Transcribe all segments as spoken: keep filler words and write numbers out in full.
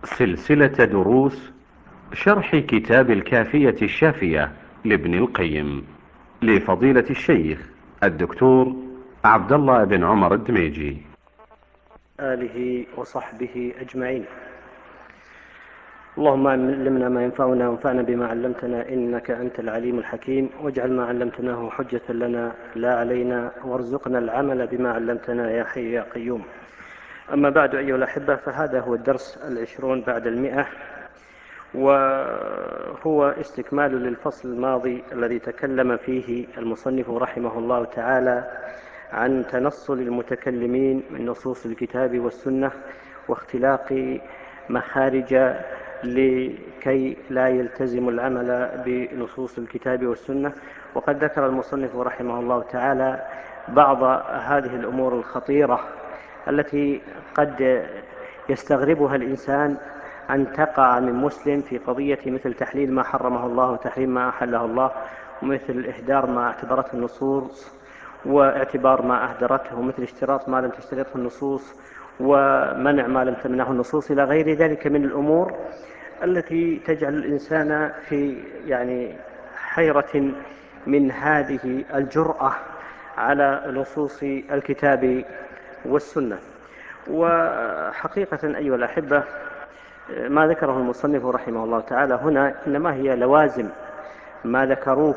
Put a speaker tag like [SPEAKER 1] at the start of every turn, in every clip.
[SPEAKER 1] سلسلة دروس شرح كتاب الكافية الشافية لابن القيم لفضيلة الشيخ الدكتور عبد الله بن عمر الدميجي
[SPEAKER 2] آله وصحبه أجمعين. اللهم علمنا ما ينفعنا وانفعنا بما علمتنا إنك أنت العليم الحكيم، واجعل ما علمتناه حجة لنا لا علينا، وارزقنا العمل بما علمتنا يا حي يا قيوم. أما بعد أيها الأحبة، فهذا هو الدرس العشرون بعد المئة، وهو استكمال للفصل الماضي الذي تكلم فيه المصنف رحمه الله تعالى عن تنصل المتكلمين من نصوص الكتاب والسنة واختلاق مخارج لكي لا يلتزم العمل بنصوص الكتاب والسنة. وقد ذكر المصنف رحمه الله تعالى بعض هذه الأمور الخطيرة التي قد يستغربها الإنسان أن تقع من مسلم في قضية مثل تحليل ما حرمه الله وتحريم ما أحله الله، ومثل إهدار ما اعتبرته النصوص واعتبار ما أهدرته، ومثل اشتراط ما لم تشترطه النصوص ومنع ما لم تمنعه النصوص، إلى غير ذلك من الأمور التي تجعل الإنسان في يعني حيرة من هذه الجرأة على نصوص الكتاب والسنة. وحقيقة أيها الأحبة، ما ذكره المصنف رحمه الله تعالى هنا إنما هي لوازم ما ذكروه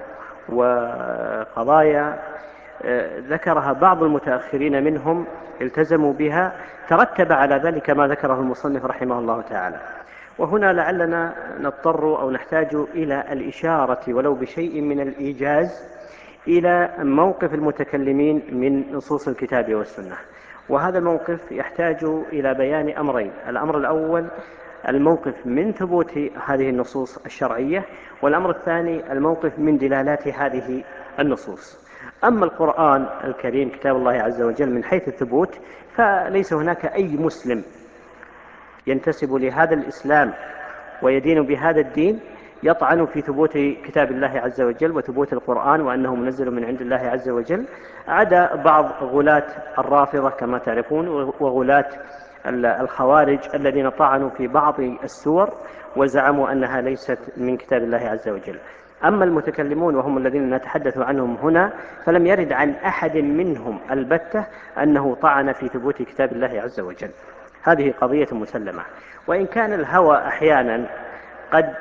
[SPEAKER 2] وقضايا ذكرها بعض المتأخرين منهم التزموا بها، ترتب على ذلك ما ذكره المصنف رحمه الله تعالى. وهنا لعلنا نضطر أو نحتاج إلى الإشارة ولو بشيء من الإيجاز إلى موقف المتكلمين من نصوص الكتاب والسنة. وهذا الموقف يحتاج إلى بيان أمرين: الأمر الأول الموقف من ثبوت هذه النصوص الشرعية، والأمر الثاني الموقف من دلالات هذه النصوص. أما القرآن الكريم كتاب الله عز وجل من حيث الثبوت، فليس هناك أي مسلم ينتسب لهذا الإسلام ويدين بهذا الدين يطعن في ثبوت كتاب الله عز وجل وثبوت القرآن وأنه منزل من عند الله عز وجل، عدا بعض غلاة الرافضة كما تعرفون وغلاة الخوارج الذين طعنوا في بعض السور وزعموا أنها ليست من كتاب الله عز وجل. أما المتكلمون وهم الذين نتحدث عنهم هنا، فلم يرد عن أحد منهم البتة أنه طعن في ثبوت كتاب الله عز وجل. هذه قضية مسلمة. وإن كان الهوى أحيانا قد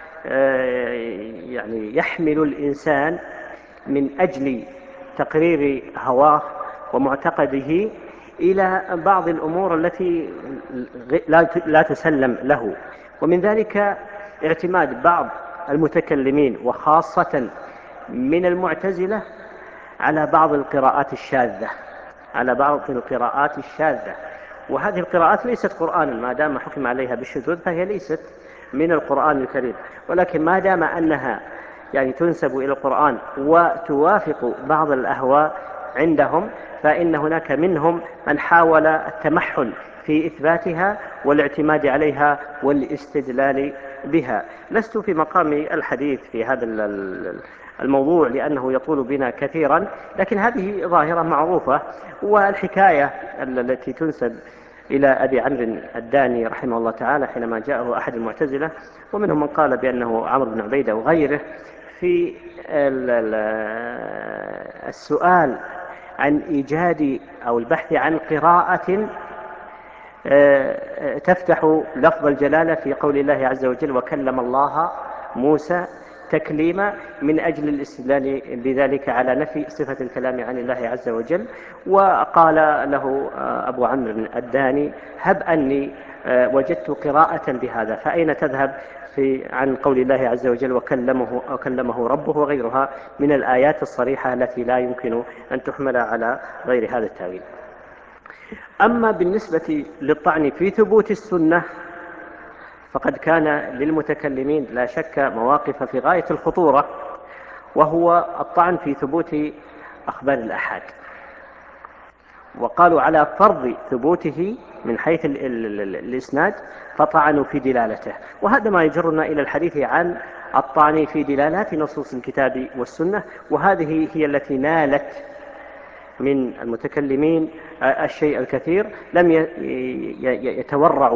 [SPEAKER 2] يعني يحمل الإنسان من أجل تقرير هواه ومعتقده إلى بعض الأمور التي لا تسلم له، ومن ذلك اعتماد بعض المتكلمين وخاصة من المعتزلة على بعض القراءات الشاذة على بعض القراءات الشاذة وهذه القراءات ليست قرآنا، ما دام حكم عليها بالشذوذ فهي ليست من القرآن الكريم، ولكن ما دام أنها يعني تنسب إلى القرآن وتوافق بعض الأهواء عندهم، فإن هناك منهم من حاول التمحل في إثباتها والاعتماد عليها والاستدلال بها. لست في مقام الحديث في هذا الموضوع لأنه يطول بنا كثيرا، لكن هذه ظاهرة معروفة. والحكاية التي تنسب إلى أبي عمرو الداني رحمه الله تعالى حينما جاءه أحد المعتزلة، ومنهم من قال بأنه عمرو بن عبيدة وغيره، في السؤال عن إيجاد أو البحث عن قراءة تفتح لفظ الجلالة في قول الله عز وجل وكلم الله موسى تكليما، من أجل الاستدلال بذلك على نفي صفة الكلام عن الله عز وجل. وقال له أبو عمرو الداني هب أني وجدت قراءة بهذا، فأين تذهب في عن قول الله عز وجل وكلمه, وكلمه ربه وغيرها من الآيات الصريحة التي لا يمكن أن تحمل على غير هذا التأويل. أما بالنسبة للطعن في ثبوت السنة، فقد كان للمتكلمين لا شك مواقف في غاية الخطورة، وهو الطعن في ثبوت أخبار الآحاد، وقالوا على فرض ثبوته من حيث ال ال ال الإسناد فطعنوا في دلالته. وهذا ما يجرنا إلى الحديث عن الطعن في دلالات نصوص الكتاب والسنة، وهذه هي التي نالت من المتكلمين الشيء الكثير. لم يتورعوا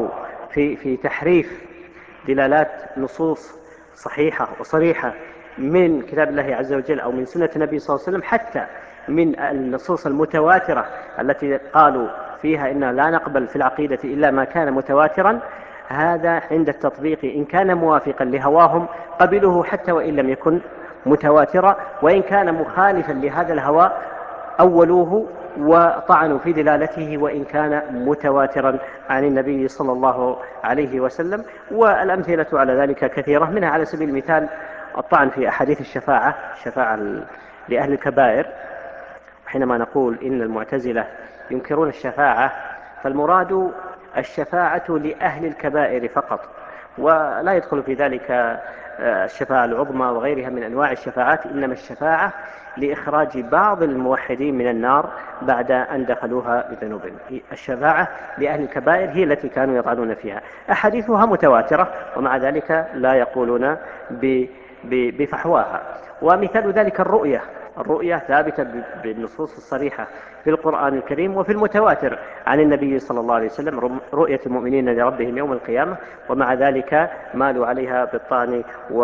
[SPEAKER 2] في في تحريف دلالات نصوص صحيحة وصريحة من كتاب الله عز وجل أو من سنة النبي صلى الله عليه وسلم، حتى من النصوص المتواترة التي قالوا فيها إن لا نقبل في العقيدة إلا ما كان متواترا، هذا عند التطبيق إن كان موافقا لهواهم قبلوه حتى وإن لم يكن متواترا، وإن كان مخالفا لهذا الهوى أولوه وطعنوا في دلالته وإن كان متواترا عن النبي صلى الله عليه وسلم. والأمثلة على ذلك كثيرة، منها على سبيل المثال الطعن في أحاديث الشفاعة، الشفاعة لأهل الكبائر. حينما نقول إن المعتزلة ينكرون الشفاعة فالمراد الشفاعة لأهل الكبائر فقط، ولا يدخل في ذلك الشفاعة العظمى وغيرها من أنواع الشفاعات، إنما الشفاعة لإخراج بعض الموحدين من النار بعد أن دخلوها بذنوبهم. الشفاعة لأهل الكبائر هي التي كانوا يطعنون فيها، أحاديثها متواترة ومع ذلك لا يقولون بفحواها. ومثال ذلك الرؤية، الرؤية ثابتة بالنصوص الصريحة في القرآن الكريم وفي المتواتر عن النبي صلى الله عليه وسلم، رؤية المؤمنين لربهم يوم القيامة، ومع ذلك مالوا عليها بالطعن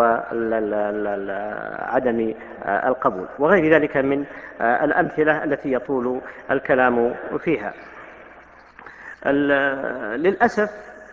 [SPEAKER 2] وعدم القبول وغير ذلك من الأمثلة التي يطول الكلام فيها. للأسف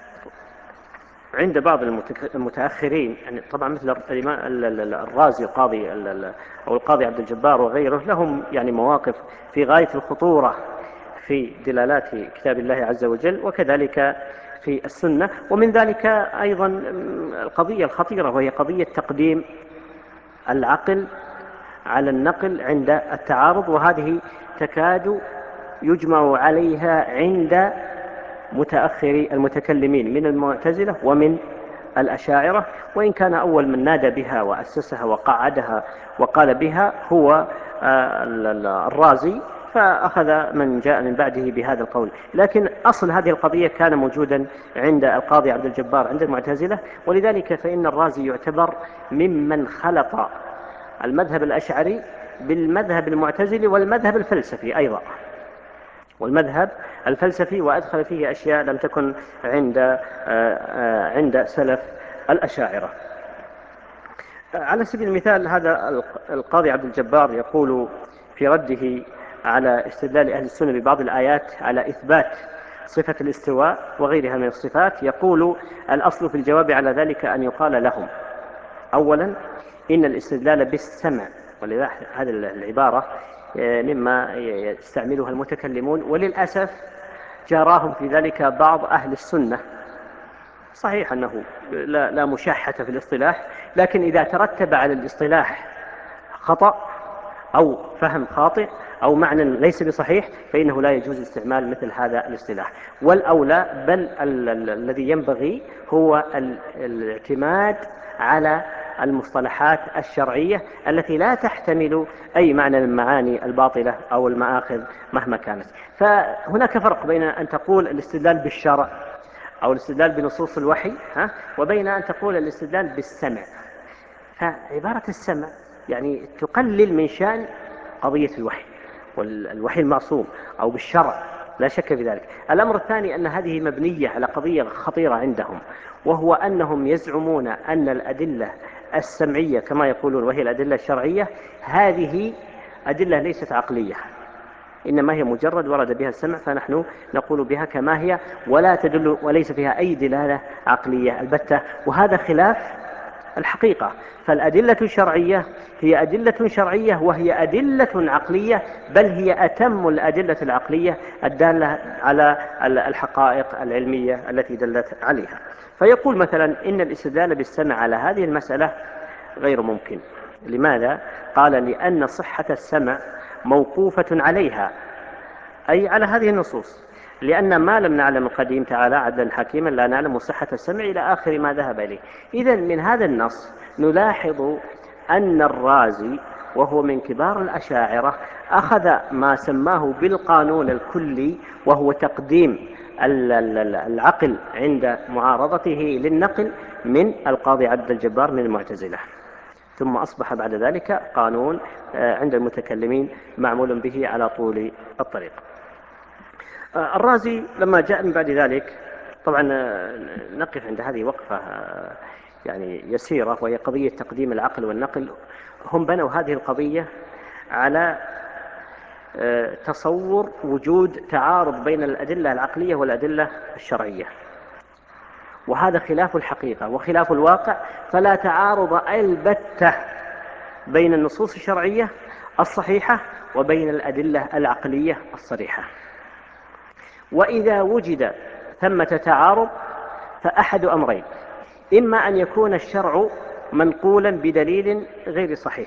[SPEAKER 2] عند بعض المتأخرين، يعني طبعا مثل الرازي القاضي أو القاضي عبد الجبار وغيره، لهم يعني مواقف في غاية الخطورة في دلالات كتاب الله عز وجل وكذلك في السنة. ومن ذلك أيضا القضية الخطيرة وهي قضية تقديم العقل على النقل عند التعارض، وهذه تكاد يجمع عليها عند متأخري المتكلمين من المعتزلة ومن الأشاعرة، وإن كان أول من نادى بها وأسسها وقعدها وقال بها هو الرازي، فأخذ من جاء من بعده بهذا القول. لكن أصل هذه القضية كان موجودا عند القاضي عبد الجبار عند المعتزلة، ولذلك فإن الرازي يعتبر ممن خلط المذهب الأشعري بالمذهب المعتزلي والمذهب الفلسفي أيضا، والمذهب الفلسفي، وأدخل فيه أشياء لم تكن عند عند سلف الأشاعرة. على سبيل المثال هذا القاضي عبد الجبار يقول في رده على استدلال أهل السنة ببعض الآيات على إثبات صفة الاستواء وغيرها من الصفات، يقول الأصل في الجواب على ذلك أن يقال لهم أولا إن الاستدلال بالسمع، ولذا هذه العبارة مما يستعملها المتكلمون وللأسف جاراهم في ذلك بعض أهل السنة. صحيح أنه لا, لا مشاحة في الاصطلاح، لكن إذا ترتب على الاصطلاح خطأ أو فهم خاطئ أو معنى ليس بصحيح فإنه لا يجوز استعمال مثل هذا الاصطلاح. والأولى بل الذي ينبغي هو الاعتماد على المصطلحات الشرعية التي لا تحتمل أي معنى من معاني الباطلة أو المآخذ مهما كانت. فهناك فرق بين أن تقول الاستدلال بالشرع أو الاستدلال بنصوص الوحي ها وبين أن تقول الاستدلال بالسمع. فعبارة السمع يعني تقلل من شأن قضية الوحي والوحي المعصوم أو بالشرع، لا شك في ذلك. الأمر الثاني أن هذه مبنية على قضية خطيرة عندهم، وهو أنهم يزعمون أن الأدلة السمعية كما يقولون وهي الأدلة الشرعية هذه أدلة ليست عقلية، إنما هي مجرد ورد بها السمع فنحن نقول بها كما هي ولا تدل وليس فيها أي دلالة عقلية البتة، وهذا خلاف الحقيقة. فالأدلة الشرعية هي أدلة شرعية وهي أدلة عقلية، بل هي أتم الأدلة العقلية الدالة على الحقائق العلمية التي دلت عليها. فيقول مثلا إن الاستدلال بالسمع على هذه المسألة غير ممكن. لماذا؟ قال لأن صحة السمع موقوفة عليها، أي على هذه النصوص، لأن ما لم نعلم القديم تعالى عدلا حكيما لا نعلم صحة السمع إلى آخر ما ذهب إليه. إذن من هذا النص نلاحظ أن الرازي وهو من كبار الأشاعرة أخذ ما سماه بالقانون الكلي، وهو تقديم العقل عند معارضته للنقل من القاضي عبد الجبار من المعتزلة، ثم أصبح بعد ذلك قانون عند المتكلمين معمول به على طول الطريق. الرازي لما جاء من بعد ذلك طبعا نقف عند هذه وقفة يعني يسيرة، وهي قضية تقديم العقل والنقل. هم بنوا هذه القضية على تصور وجود تعارض بين الأدلة العقلية والأدلة الشرعية، وهذا خلاف الحقيقة وخلاف الواقع، فلا تعارض البتة بين النصوص الشرعية الصحيحة وبين الأدلة العقلية الصريحة. وإذا وجد ثمة تعارض فأحد أمرين: إما أن يكون الشرع منقولا بدليل غير صحيح،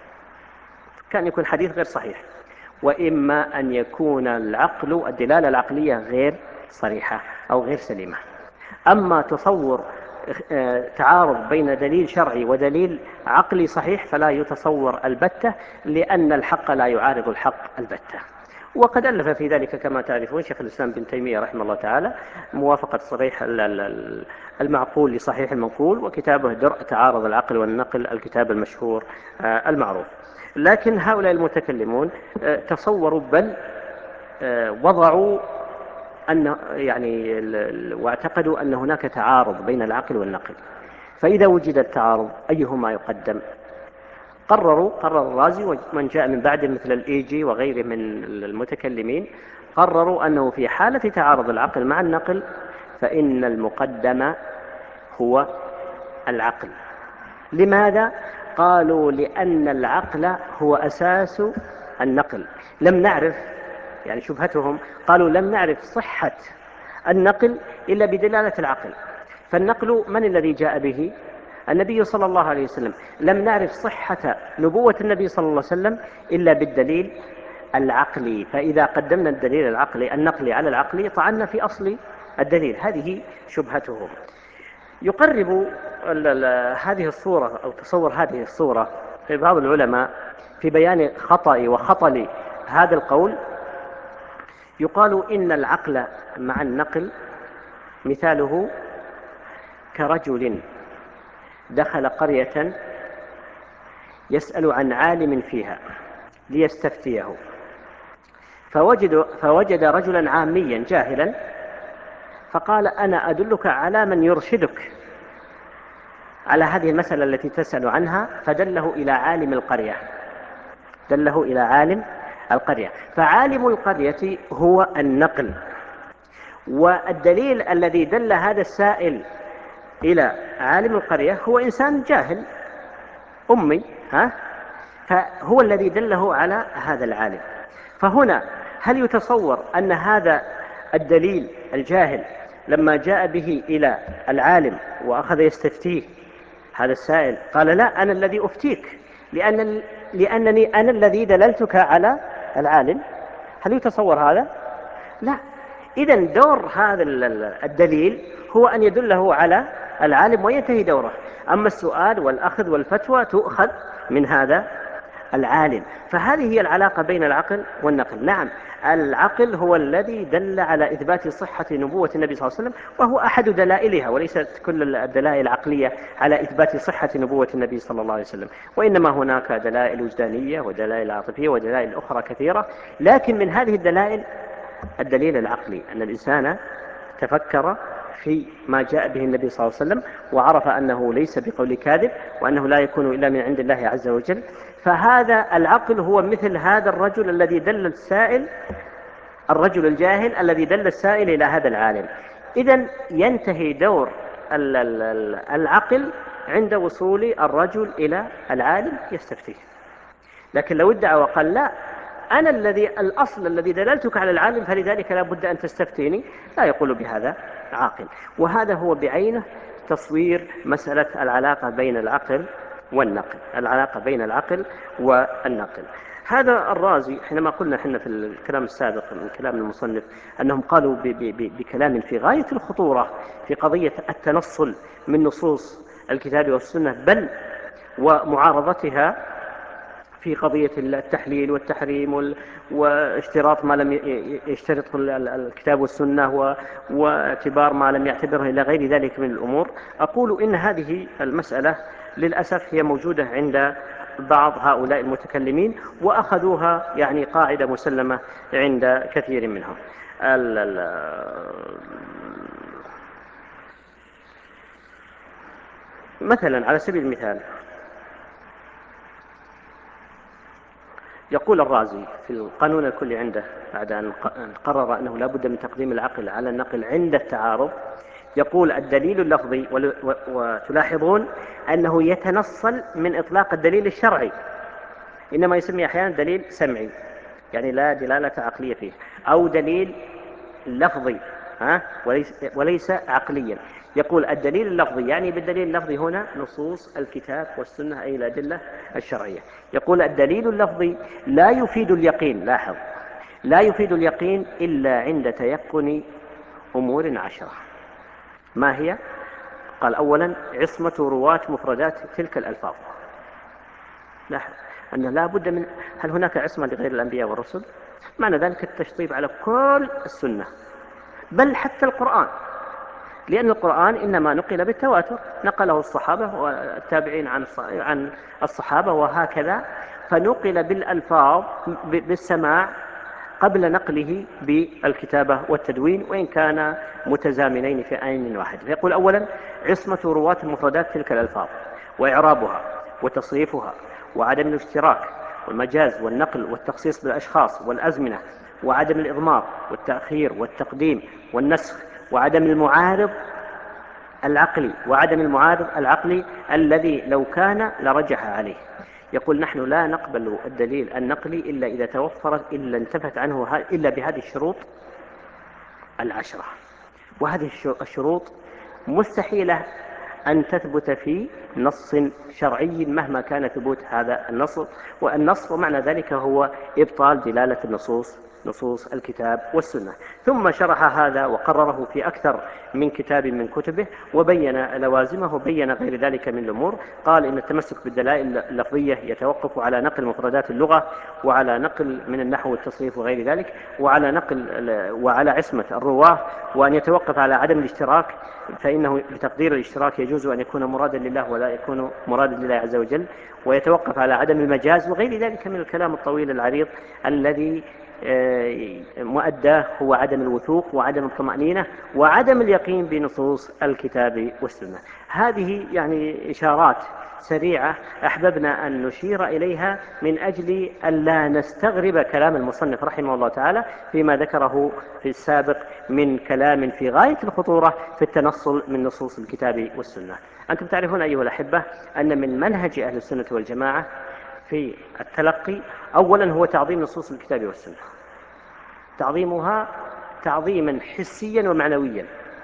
[SPEAKER 2] كان يكون حديث غير صحيح، وإما أن يكون العقل الدلالة العقلية غير صريحة أو غير سليمة. أما تصور تعارض بين دليل شرعي ودليل عقلي صحيح فلا يتصور البتة، لأن الحق لا يعارض الحق البتة. وقد ألف في ذلك كما تعرفون شيخ الإسلام بن تيمية رحمه الله تعالى موافقة صريح المعقول لصحيح المنقول، وكتابه درء تعارض العقل والنقل، الكتاب المشهور المعروف. لكن هؤلاء المتكلمون تصوروا بل وضعوا أن يعني واعتقدوا أن هناك تعارض بين العقل والنقل، فإذا وجد التعارض أيهما يقدم؟ قرروا قرر الرازي ومن جاء من بعده مثل الإيجي وغيره من المتكلمين، قرروا أنه في حالة تعارض العقل مع النقل فإن المقدم هو العقل. لماذا؟ قالوا لأن العقل هو أساس النقل. لم نعرف، يعني شبهتهم قالوا لم نعرف صحة النقل إلا بدلالة العقل، فالنقل من الذي جاء به؟ النبي صلى الله عليه وسلم. لم نعرف صحة نبوة النبي صلى الله عليه وسلم إلا بالدليل العقلي، فإذا قدمنا الدليل العقلي النقلي على العقلي طعنا في أصل الدليل. هذه شبهتهم. يقرب هذه الصورة أو تصور هذه الصورة في بعض العلماء في بيان خطأ وخطل هذا القول. يقال إن العقل مع النقل مثاله كرجل دخل قرية يسأل عن عالم فيها ليستفتيه، فوجد, فوجد رجلا عاميا جاهلا فقال: أنا أدلك على من يرشدك على هذه المسألة التي تسأل عنها، فدله إلى عالم القرية دله إلى عالم القرية فعالم القرية هو النقل. والدليل الذي دل هذا السائل إلى عالم القرية هو إنسان جاهل أمي، ها؟ فهو الذي دله على هذا العالم. فهنا هل يتصور أن هذا الدليل الجاهل لما جاء به إلى العالم وأخذ يستفتيه هذا السائل قال: لا، أنا الذي أفتيك لأن لأنني أنا الذي دللتك على العالم؟ هل يتصور هذا؟ لا. إذن دور هذا الدليل هو أن يدله على العالم وينتهي دوره، أما السؤال والأخذ والفتوى تؤخذ من هذا العالم. فهذه هي العلاقة بين العقل والنقل. نعم، العقل هو الذي دل على إثبات صحة نبوة النبي صلى الله عليه وسلم، وهو أحد دلائلها، وليست كل الدلائل العقلية على إثبات صحة نبوة النبي صلى الله عليه وسلم، وإنما هناك دلائل وجدانية ودلائل عاطفية ودلائل أخرى كثيرة. لكن من هذه الدلائل الدليل العقلي، أن الإنسان تفكر في ما جاء به النبي صلى الله عليه وسلم وعرف أنه ليس بقول كاذب وأنه لا يكون إلا من عند الله عز وجل. فهذا العقل هو مثل هذا الرجل الذي دل السائل الرجل الجاهل الذي دل السائل إلى هذا العالم. إذن ينتهي دور العقل عند وصول الرجل إلى العالم يستفتيه. لكن لو ادعى وقال: لا، أنا الذي الأصل الذي دللتك على العالم فلذلك لا بد أن تستفتيني، لا يقول بهذا عاقل. وهذا هو بعينه تصوير مسألة العلاقة بين العقل والنقل العلاقة بين العقل والنقل. هذا الرازي حينما قلنا حنا في الكلام السابق من كلام المصنف أنهم قالوا بكلام في غاية الخطورة في قضية التنصل من نصوص الكتاب والسنة، بل ومعارضتها في قضية التحليل والتحريم واشتراط ما لم يشترطه الكتاب والسنة واعتبار ما لم يعتبره إلى غير ذلك من الأمور. أقول إن هذه المسألة للأسف هي موجودة عند بعض هؤلاء المتكلمين، وأخذوها يعني قاعدة مسلمة عند كثير منهم. مثلا على سبيل المثال يقول الرازي في القانون الكلي عنده بعد أن قرر أنه لا بد من تقديم العقل على النقل عند التعارض، يقول الدليل اللفظي، وتلاحظون أنه يتنصل من إطلاق الدليل الشرعي، إنما يسمي أحيانا دليل سمعي يعني لا دلالة عقلية فيه، أو دليل لفظي ها وليس, وليس عقليا. يقول الدليل اللفظي يعني بالدليل اللفظي هنا نصوص الكتاب والسنة أي الأدلة الشرعية. يقول الدليل اللفظي لا يفيد اليقين، لاحظ، لا يفيد اليقين إلا عند تيقن أمور عشرة. ما هي؟ قال أولا عصمة رواة مفردات تلك الألفاظ. لاحظ أن لا بد من، هل هناك عصمة لغير الأنبياء والرسل؟ معنى ذلك التشطيب على كل السنة بل حتى القرآن، لأن القرآن إنما نقل بالتواتر، نقله الصحابة والتابعين عن الصحابة وهكذا، فنقل بالألفاظ بالسماع قبل نقله بالكتابة والتدوين وإن كان متزامنين في آن واحد. فيقول أولا عصمة رواة المفردات تلك الألفاظ وإعرابها وتصريفها وعدم الاشتراك والمجاز والنقل والتخصيص بالأشخاص والأزمنة وعدم الإضمار والتأخير والتقديم والنسخ وعدم المعارض العقلي وعدم المعارض العقلي الذي لو كان لرجح عليه. يقول نحن لا نقبل الدليل النقلي إلا إذا توفرت إلا انتفت عنه إلا بهذه الشروط العشرة، وهذه الشروط مستحيلة أن تثبت في نص شرعي مهما كان ثبوت هذا النص، والنص ومعنى ذلك هو إبطال دلالة النصوص نصوص الكتاب والسنة. ثم شرح هذا وقرره في أكثر من كتاب من كتبه وبين لوازمه، بين غير ذلك من الأمور. قال إن التمسك بالدلائل اللفظية يتوقف على نقل مفردات اللغة وعلى نقل من النحو والتصريف وغير ذلك وعلى نقل وعلى عصمة الرواه، وأن يتوقف على عدم الاشتراك، فإنه بتقدير الاشتراك يجوز أن يكون مرادا لله ولا يكون مرادا لله عز وجل، ويتوقف على عدم المجاز وغير ذلك من الكلام الطويل العريض الذي مؤداه هو عدم الوثوق وعدم الطمأنينة وعدم اليقين بنصوص الكتاب والسنة. هذه يعني إشارات سريعة أحببنا أن نشير إليها من أجل أن لا نستغرب كلام المصنف رحمه الله تعالى فيما ذكره في السابق من كلام في غاية الخطورة في التنصل من نصوص الكتاب والسنة. أنتم تعرفون أيها الأحبة أن من منهج أهل السنة والجماعة في التلقي أولا هو تعظيم نصوص الكتاب والسنة، تعظيمها تعظيما حسيا ومعنويا،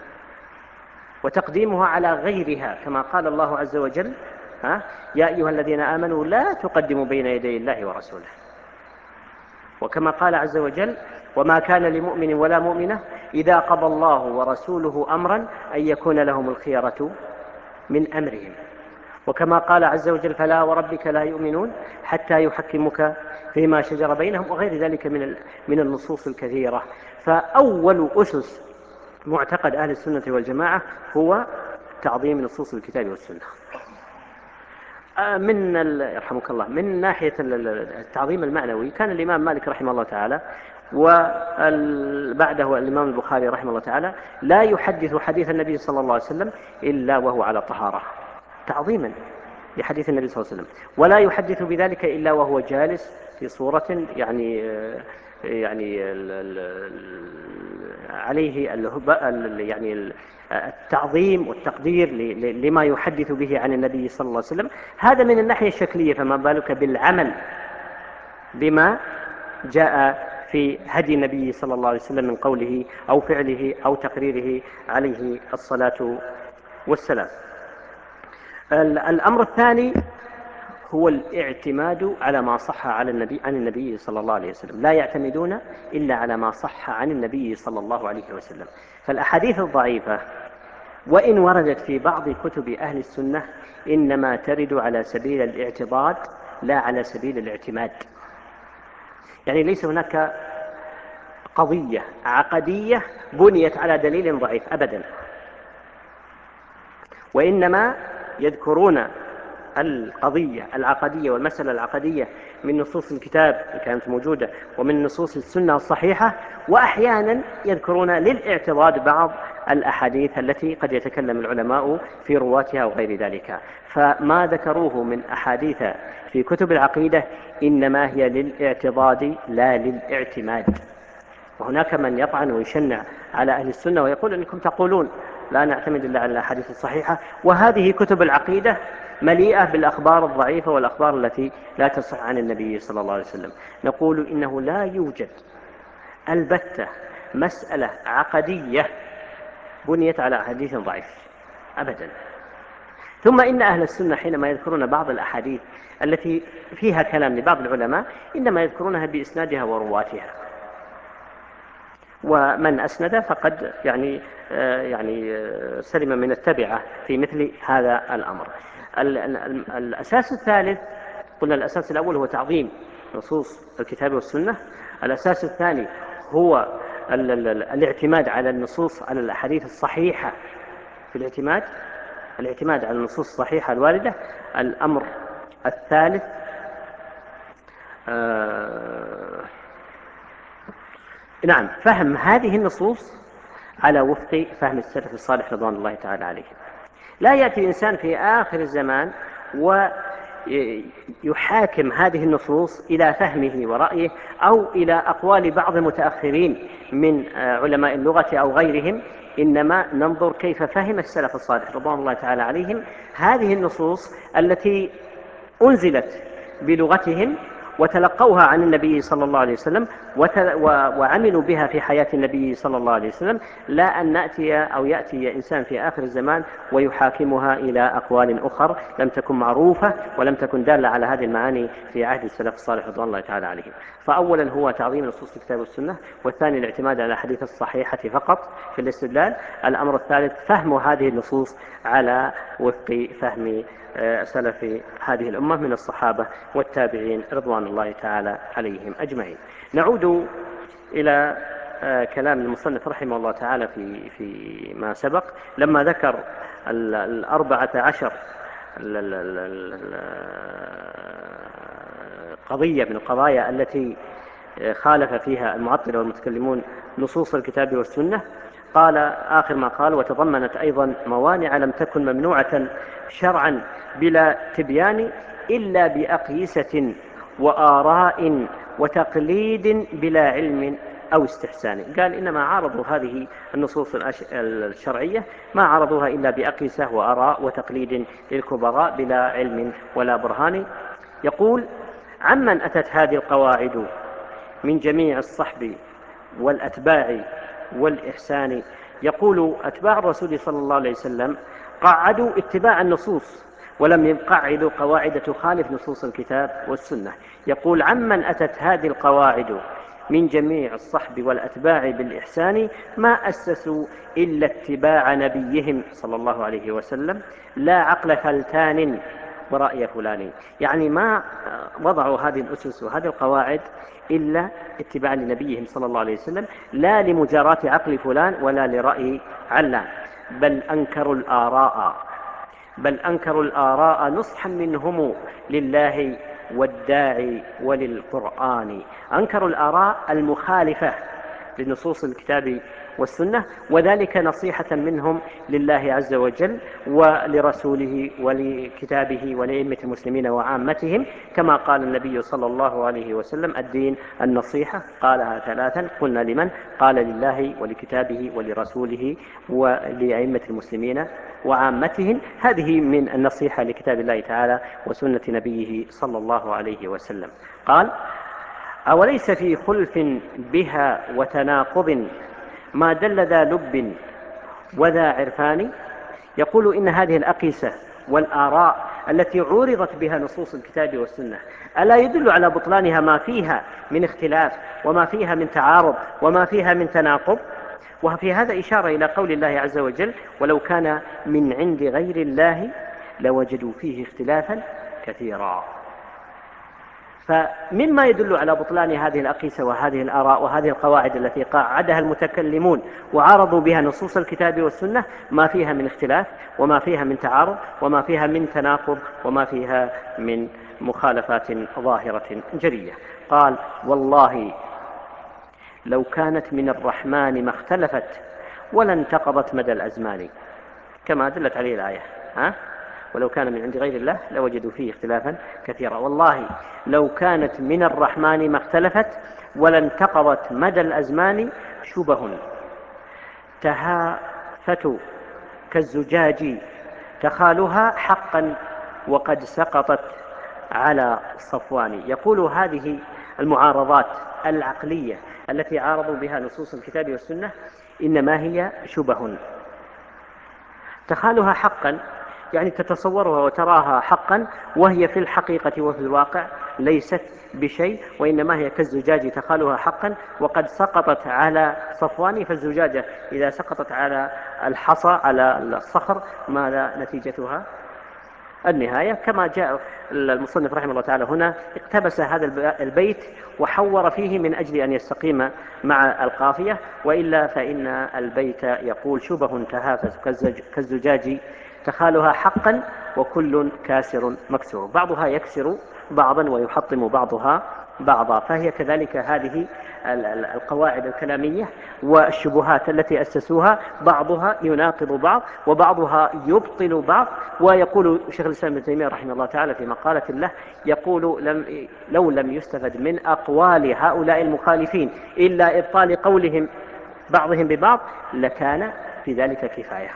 [SPEAKER 2] وتقديمها على غيرها كما قال الله عز وجل ها يا أيها الذين آمنوا لا تقدموا بين يدي الله ورسوله، وكما قال عز وجل وما كان لمؤمن ولا مؤمنة إذا قضى الله ورسوله أمرا أن يكون لهم الخيرة من أمرهم، وكما قال عز وجل فلا وربك لا يؤمنون حتى يحكموك فيما شجر بينهم وغير ذلك من من النصوص الكثيرة. فأول أسس معتقد أهل السنة والجماعة هو تعظيم نصوص الكتاب والسنة. من يرحمك الله من ناحية التعظيم المعنوي كان الإمام مالك رحمه الله تعالى وبعده الإمام البخاري رحمه الله تعالى لا يحدث حديث النبي صلى الله عليه وسلم إلا وهو على طهارة تعظيما لحديث النبي صلى الله عليه وسلم، ولا يحدث بذلك إلا وهو جالس في صورة يعني يعني عليه يعني التعظيم والتقدير لما يحدث به عن النبي صلى الله عليه وسلم. هذا من الناحية الشكلية، فما بالك بالعمل بما جاء في هدي النبي صلى الله عليه وسلم من قوله أو فعله أو تقريره عليه الصلاة والسلام. الأمر الثاني هو الاعتماد على ما صح على النبي عن النبي صلى الله عليه وسلم، لا يعتمدون إلا على ما صح عن النبي صلى الله عليه وسلم. فالأحاديث الضعيفة وإن وردت في بعض كتب أهل السنة إنما ترد على سبيل الاعتضاد لا على سبيل الاعتماد، يعني ليس هناك قضية عقدية بنيت على دليل ضعيف أبدا، وإنما يذكرون القضية العقدية والمسألة العقدية من نصوص الكتاب إن كانت موجودة ومن نصوص السنة الصحيحة، وأحيانا يذكرون للاعتضاد بعض الأحاديث التي قد يتكلم العلماء في رواتها وغير ذلك. فما ذكروه من أحاديث في كتب العقيدة إنما هي للاعتضاد لا للاعتماد. وهناك من يطعن ويشنع على أهل السنة ويقول أنكم تقولون لا نعتمد إلا على الأحاديث الصحيحة، وهذه كتب العقيدة مليئة بالأخبار الضعيفة والأخبار التي لا تصح عن النبي صلى الله عليه وسلم. نقول إنه لا يوجد البتة مسألة عقدية بنيت على حديث ضعيف أبدا. ثم إن أهل السنة حينما يذكرون بعض الأحاديث التي فيها كلام لبعض العلماء إنما يذكرونها بإسنادها ورواتها، ومن أسند فقد يعني يعني سلم من التبعة في مثل هذا الأمر. الأساس الثالث، قلنا الأساس الأول هو تعظيم نصوص الكتاب والسنة. الأساس الثاني هو الاعتماد على النصوص، على الأحاديث الصحيحة في الاعتماد الاعتماد على النصوص الصحيحة الواردة. الأمر الثالث آه نعم فهم هذه النصوص على وفق فهم السلف الصالح رضوان الله تعالى عليهم. لا يأتي إنسان في آخر الزمان ويحاكم هذه النصوص إلى فهمه ورأيه أو إلى أقوال بعض المتأخرين من علماء اللغة أو غيرهم، إنما ننظر كيف فهم السلف الصالح رضوان الله تعالى عليهم هذه النصوص التي أنزلت بلغتهم وتلقوها عن النبي صلى الله عليه وسلم وعملوا بها في حياة النبي صلى الله عليه وسلم، لا أن نأتي أو يأتي إنسان في آخر الزمان ويحاكمها إلى أقوال أخرى لم تكن معروفة ولم تكن دالة على هذه المعاني في عهد السلف الصالح رضوان الله تعالى عليهم. فأولا هو تعظيم نصوص الكتاب والسنة، والثاني الاعتماد على الأحاديث الصحيحة فقط في الاستدلال. الأمر الثالث فهم هذه النصوص على وفق فهم سلف هذه الأمة من الصحابة والتابعين رضوان الله تعالى عليهم أجمعين. نعود إلى كلام المصنف رحمه الله تعالى في في ما سبق لما ذكر الأربعة عشر قضية من القضايا التي خالف فيها المعطلة والمتكلمون نصوص الكتاب والسنة. قال آخر ما قال: وتضمنت أيضا موانع لم تكن ممنوعة شرعا بلا تبيان إلا بأقيسة وآراء وتقليد بلا علم أو استحسان. قال إنما عارضوا هذه النصوص الشرعية ما عرضوها إلا بأقيسة وآراء وتقليد للكبراء بلا علم ولا برهان. يقول: عمن أتت هذه القواعد من جميع الصحب والأتباع والإحسان. يقول أتباع الرسول صلى الله عليه وسلم قعدوا اتباع النصوص ولم يقعدوا قواعد تخالف نصوص الكتاب والسنة. يقول: عمن أتت هذه القواعد من جميع الصحب والأتباع بالإحسان ما أسسوا إلا اتباع نبيهم صلى الله عليه وسلم لا عقل فلتان ورأي فلان. يعني ما وضعوا هذه الأسس وهذه القواعد إلا اتباع لنبيهم صلى الله عليه وسلم، لا لمجاراة عقل فلان ولا لرأي علان. بل أنكروا الآراء بل أنكروا الآراء نصحا منهم لله والداعي وللقرآن. أنكروا الآراء المخالفة لنصوص الكتاب والسنة، وذلك نصيحة منهم لله عز وجل ولرسوله ولكتابه ولأئمة المسلمين وعامتهم، كما قال النبي صلى الله عليه وسلم: الدين النصيحة. قالها ثلاثا: قلنا لمن؟ قال: لله ولكتابه ولرسوله ولأئمة المسلمين وعامتهم. هذه من النصيحة لكتاب الله تعالى وسنة نبيه صلى الله عليه وسلم. قال: أوليس في خلف بها وتناقض ما دل ذا لب وذا عرفان. يقول: إن هذه الأقيسة والآراء التي عورضت بها نصوص الكتاب والسنة ألا يدل على بطلانها ما فيها من اختلاف وما فيها من تعارض وما فيها من تناقض؟ وفي هذا إشارة إلى قول الله عز وجل: ولو كان من عند غير الله لوجدوا فيه اختلافا كثيرا. فمما يدل على بطلان هذه الأقيسة وهذه الآراء وهذه القواعد التي قاعدها المتكلمون وعارضوا بها نصوص الكتاب والسنة ما فيها من اختلاف وما فيها من تعارض وما فيها من تناقض وما فيها من مخالفات ظاهرة جلية. قال: والله لو كانت من الرحمن ما اختلفت ولا انتقضت مدى الأزمان، كما دلت عليه الآية. ها؟ ولو كان من عند غير الله لوجدوا فيه اختلافا كثيرا. والله لو كانت من الرحمن ما اختلفت ولا انتقضت مدى الأزمان شبه تهافت كالزجاج تخالها حقا وقد سقطت على صفوان. يقول هذه المعارضات العقلية التي عارضوا بها نصوص الكتاب والسنة إنما هي شبه تخالها حقا، يعني تتصورها وتراها حقا، وهي في الحقيقة وفي الواقع ليست بشيء، وإنما هي كالزجاج تخالها حقا وقد سقطت على صفوان. فالزجاجة إذا سقطت على الحصى على الصخر ماذا نتيجتها؟ النهاية. كما جاء المصنف رحمه الله تعالى هنا اقتبس هذا البيت وحور فيه من أجل أن يستقيم مع القافية، وإلا فإن البيت يقول شبه تهافت كالزجاج تخالها حقا وكل كاسر مكسور، بعضها يكسر بعضا ويحطم بعضها بعضا. فهي كذلك هذه القواعد الكلامية والشبهات التي أسسوها بعضها يناقض بعض وبعضها يبطل بعض. ويقول شيخ الإسلام ابن تيمية رحمه الله تعالى في مقالة له يقول لم لو لم يستفد من أقوال هؤلاء المخالفين إلا إبطال قولهم بعضهم ببعض لكان في ذلك كفاية.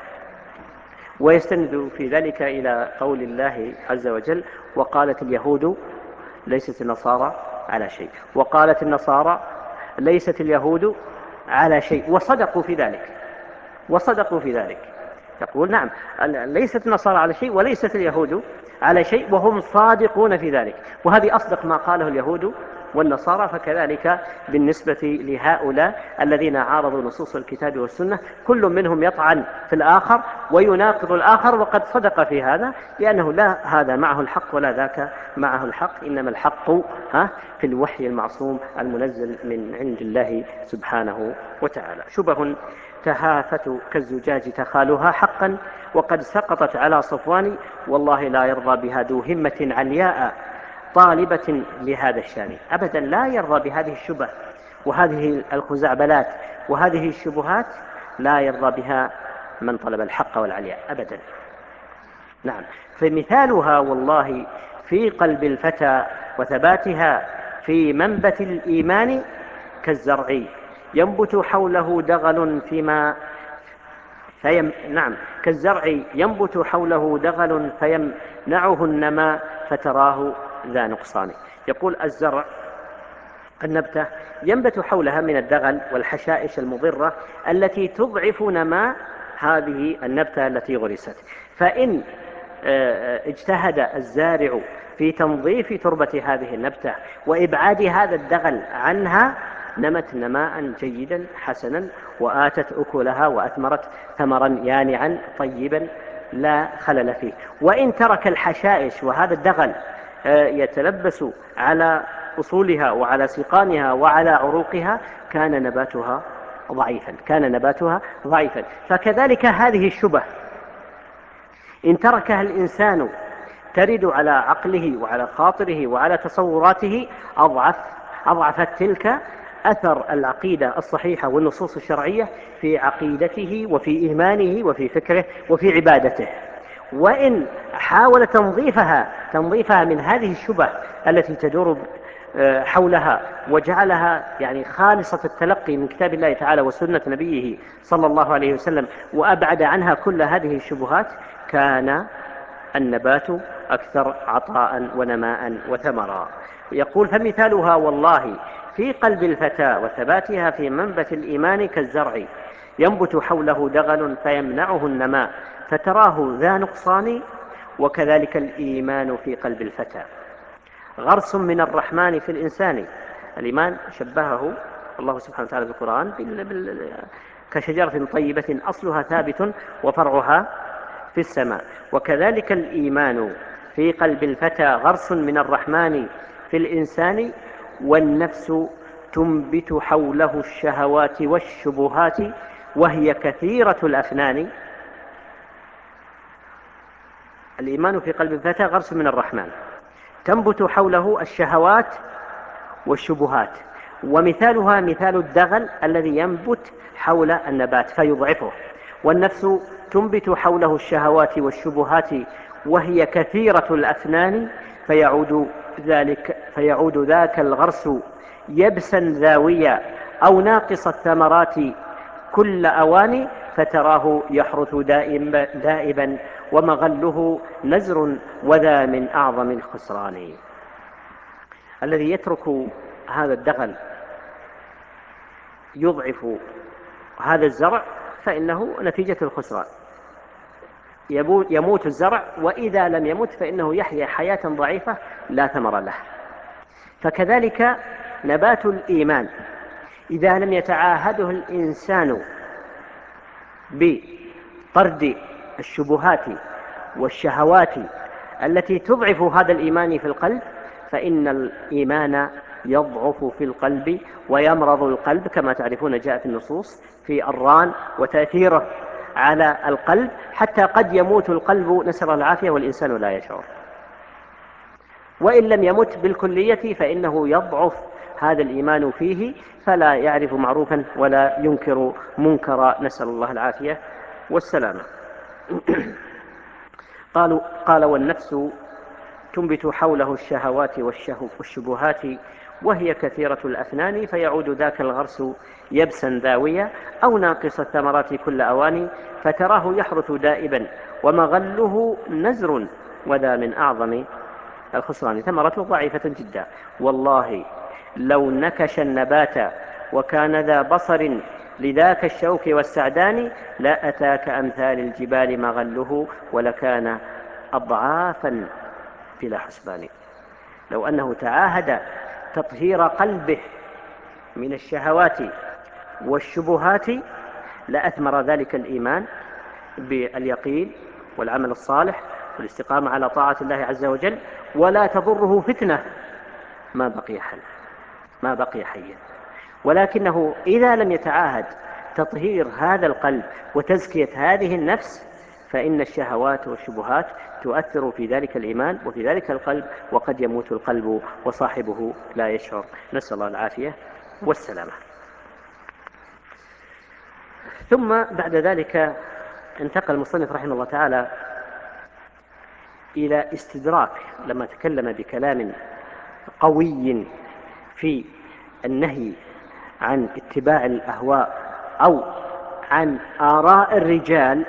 [SPEAKER 2] ويستند في ذلك إلى قول الله عز وجل وقالت اليهود ليست النصارى على شيء، وقالت النصارى ليست اليهود على شيء، وصدقوا في ذلك وصدقوا في ذلك يقول نعم ليست النصارى على شيء وليست اليهود على شيء وهم صادقون في ذلك، وهذه أصدق ما قاله اليهود والنصارى. فكذلك بالنسبة لهؤلاء الذين عارضوا نصوص الكتاب والسنة كل منهم يطعن في الآخر ويناقض الآخر وقد صدق في هذا، لأنه لا هذا معه الحق ولا ذاك معه الحق، إنما الحق ها في الوحي المعصوم المنزل من عند الله سبحانه وتعالى. شبه تهافت كالزجاج تخالها حقا وقد سقطت على صفوان والله لا يرضى بها ذو همة علياء طالبة لهذا الشان. أبدا لا يرضى بهذه الشبه وهذه الخزعبلات وهذه الشبهات، لا يرضى بها من طلب الحق والعلياء أبدا. نعم. فمثالها والله في قلب الفتى وثباتها في منبت الإيمان كالزرع ينبت حوله دغل فيما فيم نعم كالزرع ينبت حوله دغل فيمنعه النماء فتراه ذا نقصان. يقول الزرع النبتة ينبت حولها من الدغل والحشائش المضرة التي تضعف نماء هذه النبتة التي غرست، فإن اجتهد الزارع في تنظيف تربة هذه النبتة وإبعاد هذا الدغل عنها نمت نماء جيدا حسنا وآتت أكلها وأثمرت ثمرا يانعا طيبا لا خلل فيه. وإن ترك الحشائش وهذا الدغل يتلبس على أصولها وعلى سيقانها وعلى عروقها كان نباتها ضعيفا كان نباتها ضعيفا. فكذلك هذه الشبه إن تركها الإنسان ترد على عقله وعلى خاطره وعلى تصوراته أضعف أضعفت تلك أثر العقيدة الصحيحة والنصوص الشرعية في عقيدته وفي إيمانه وفي فكره وفي عبادته. وإن حاول تنظيفها تنظيفها من هذه الشبه التي تدور حولها وجعلها يعني خالصة التلقي من كتاب الله تعالى وسنة نبيه صلى الله عليه وسلم وأبعد عنها كل هذه الشبهات كان النبات أكثر عطاء ونماء وثمرا. يقول فمثالها والله في قلب الفتى وثباتها في منبت الإيمان كالزرع ينبت حوله دغل فيمنعه النماء فتراه ذا نقصان. وكذلك الإيمان في قلب الفتى غرس من الرحمن في الإنسان. الإيمان شبهه الله سبحانه وتعالى في القرآن كشجرة طيبة أصلها ثابت وفرعها في السماء. وكذلك الإيمان في قلب الفتى غرس من الرحمن في الإنسان والنفس تنبت حوله الشهوات والشبهات وهي كثيرة الأفنان. الإيمان في قلب الفتى غرس من الرحمن تنبت حوله الشهوات والشبهات ومثالها مثال الدغل الذي ينبت حول النبات فيضعفه. والنفس تنبت حوله الشهوات والشبهات وهي كثيرة الأفنان فيعود ذلك فيعود ذاك الغرس يبسا ذاويا أو ناقص الثمرات كل أوان فتراه يحرث دائم دائبا ومغله نزر وذا من أعظم الخسران. الذي يترك هذا الدغل يضعف هذا الزرع فإنه نتيجة الخسران، يموت الزرع، وإذا لم يمت فإنه يحيا حياة ضعيفة لا ثمر له. فكذلك نبات الإيمان إذا لم يتعاهده الإنسان بطرد الشبهات والشهوات التي تضعف هذا الإيمان في القلب فإن الإيمان يضعف في القلب ويمرض القلب، كما تعرفون جاء في النصوص في الران وتأثيره على القلب حتى قد يموت القلب نسأل الله العافية والإنسان لا يشعر. وإن لم يمت بالكلية فإنه يضعف هذا الإيمان فيه فلا يعرف معروفا ولا ينكر منكرا نسأل الله العافية والسلامة. قالوا قال والنفس تنبت حوله الشهوات والشبهات وهي كثيرة الأفنان فيعود ذاك الغرس يبسا ذاويا أو ناقص الثمرات كل أوان فتراه يحرث دائبا ومغله نزر وذا من أعظم الخسران. ثمرته ضعيفة جدا. والله لو نكش النبات وكان ذا بصر لذاك الشوك والسعدان لا أتاك أمثال الجبال مغله ولكان أضعافا بلا حسبان. لو أنه تعاهد تطهير قلبه من الشهوات والشبهات لأثمر ذلك الإيمان باليقين والعمل الصالح والاستقامة على طاعة الله عز وجل، ولا تضره فتنة ما بقي حي ما بقي حيا. ولكنه إذا لم يتعاهد تطهير هذا القلب وتزكية هذه النفس فإن الشهوات والشبهات تؤثر في ذلك الإيمان وفي ذلك القلب وقد يموت القلب وصاحبه لا يشعر نسأل الله العافية والسلامة. ثم بعد ذلك انتقل المصنف رحمه الله تعالى إلى استدراك لما تكلم بكلام قوي في النهي عن اتباع الأهواء أو عن آراء الرجال.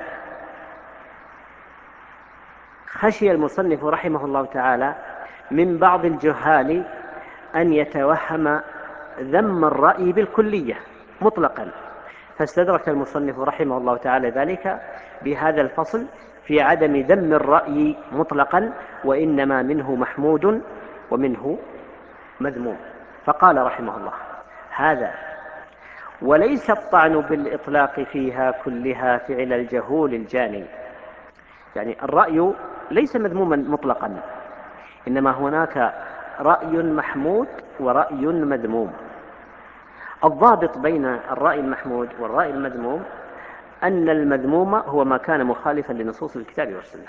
[SPEAKER 2] خشي المصنف رحمه الله تعالى من بعض الجهال أن يتوهم ذم الرأي بالكلية مطلقا، فاستدرك المصنف رحمه الله تعالى ذلك بهذا الفصل في عدم ذم الرأي مطلقا، وإنما منه محمود ومنه مذموم. فقال رحمه الله هذا وليس الطعن بالإطلاق فيها كلها فعل الجهول الجاني. يعني الرأي ليس مذموما مطلقا، إنما هناك رأي محمود ورأي مذموم. الضابط بين الرأي المحمود والرأي المذموم أن المذموم هو ما كان مخالفا لنصوص الكتاب والسنة،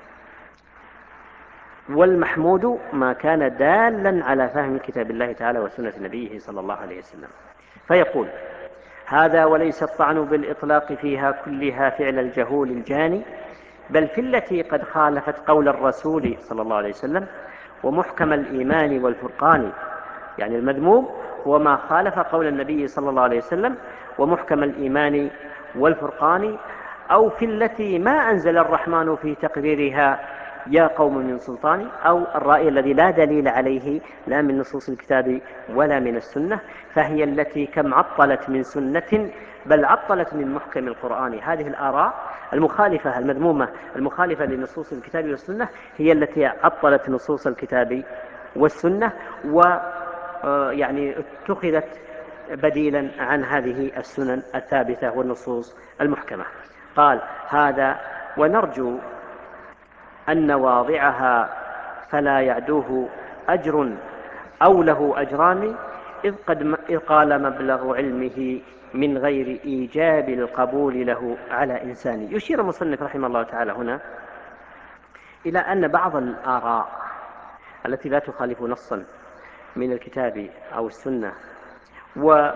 [SPEAKER 2] والمحمود ما كان دالا على فهم كتاب الله تعالى وسنة نبيه صلى الله عليه وسلم. فيقول هذا وليس الطعن بالإطلاق فيها كلها فعل الجهول الجاني، بل في التي قد خالفت قول الرسول صلى الله عليه وسلم ومحكم الإيمان والفرقان. يعني المذموم هو ما خالف قول النبي صلى الله عليه وسلم ومحكم الإيمان والفرقان، أو في التي ما أنزل الرحمن في تقريرها يا قوم من سلطان، أو الرأي الذي لا دليل عليه لا من نصوص الكتاب ولا من السنة، فهي التي كم عطلت من سنة بل عطلت من محكم القرآن. هذه الآراء المخالفة المذمومة المخالفة لنصوص الكتاب والسنة هي التي عطلت نصوص الكتاب والسنة ويعني اتخذت بديلا عن هذه السنن الثابتة والنصوص المحكمة. قال هذا ونرجو أن واضعها فلا يعدوه أجر أو له أجران إذ, قد إذ قال مبلغ علمه من غير إيجاب القبول له على إنسان. يشير المصنف رحمه الله تعالى هنا إلى أن بعض الآراء التي لا تخالف نصا من الكتاب أو السنة و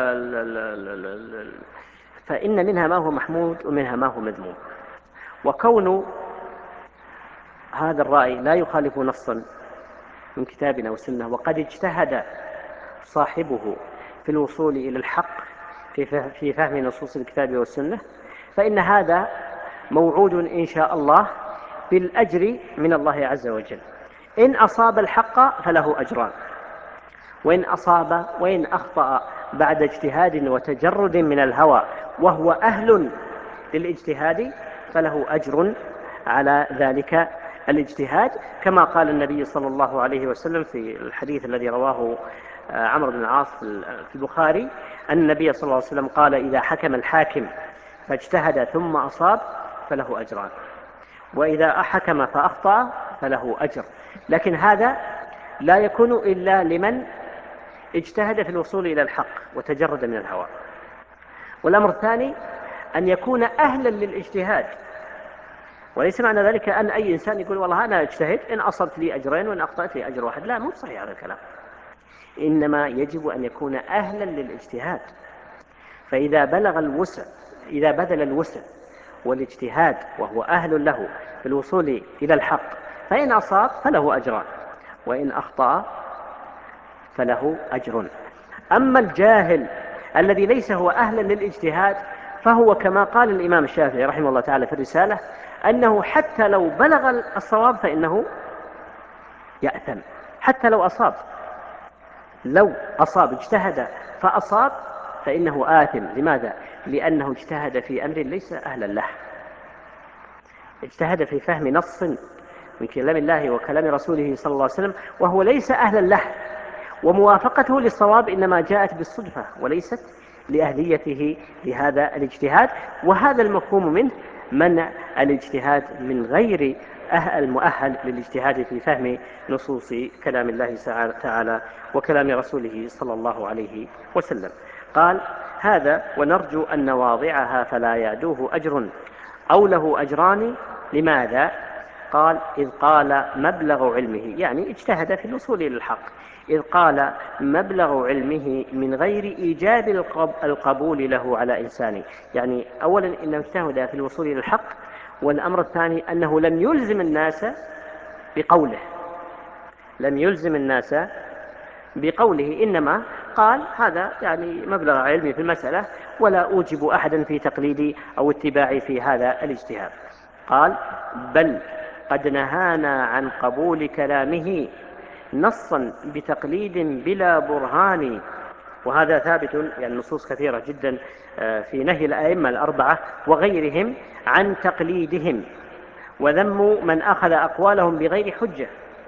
[SPEAKER 2] فإن منها ما هو محمود ومنها ما هو مذموم. وكون هذا الرأي لا يخالف نصا من كتابنا وسنة وقد اجتهد صاحبه في الوصول إلى الحق في فهم نصوص الكتاب والسنة، فإن هذا موعود إن شاء الله بالأجر من الله عز وجل. إن أصاب الحق فله أجران، وإن أصاب وإن أخطأ بعد اجتهاد وتجرد من الهوى وهو أهل للاجتهاد فله أجر على ذلك الاجتهاد، كما قال النبي صلى الله عليه وسلم في الحديث الذي رواه عمرو بن العاص في البخاري أن النبي صلى الله عليه وسلم قال: إذا حكم الحاكم فاجتهد ثم أصاب فله أجران، وإذا حكم فأخطأ فله أجر. لكن هذا لا يكون إلا لمن اجتهد في الوصول إلى الحق وتجرد من الهوى. والأمر الثاني أن يكون أهلا للاجتهاد، وليس معنى ذلك أن أي إنسان يقول والله أنا اجتهد إن أصبت لي أجرين وإن أخطأت لي أجر واحد. لا، مو صحيح هذا الكلام. إنما يجب أن يكون أهلا للاجتهاد، فإذا بلغ الوسع إذا بذل الوسع والاجتهاد وهو أهل له في الوصول إلى الحق فإن أصاب فله أجران، وإن أخطأ فله أجر. أما الجاهل الذي ليس هو أهلا للاجتهاد فهو كما قال الإمام الشافعي رحمه الله تعالى في الرسالة أنه حتى لو بلغ الصواب فإنه يأثم، حتى لو أصاب لو أصاب اجتهد فأصاب فإنه آثم. لماذا؟ لأنه اجتهد في أمر ليس أهلا له، اجتهد في فهم نص من كلام الله وكلام رسوله صلى الله عليه وسلم وهو ليس أهلا له، وموافقته للصواب إنما جاءت بالصدفة وليست لأهليته لهذا الاجتهاد. وهذا المفهوم منه منع الاجتهاد من غير المؤهل للاجتهاد في فهم نصوص كلام الله تعالى وكلام رسوله صلى الله عليه وسلم. قال: هذا ونرجو أن واضعها فلا يعدوه أجر أو له أجران. لماذا؟ قال: إذ قال مبلغ علمه، يعني اجتهد في الوصول إلى الحق، إذ قال مبلغ علمه من غير إيجاب القبول له على إنسان. يعني أولا إنه اجتهد في الوصول إلى الحق، والأمر الثاني أنه لم يلزم الناس بقوله لم يلزم الناس بقوله إنما قال هذا يعني مبلغ علمي في المسألة ولا أوجب أحدا في تقليدي أو اتباعي في هذا الاجتهاد. قال: بل قد نهانا عن قبول كلامه نصا بتقليد بلا برهان. وهذا ثابت، يعني نصوص كثيرة جدا في نهي الأئمة الأربعة وغيرهم عن تقليدهم وذم من أخذ أقوالهم بغير حجة.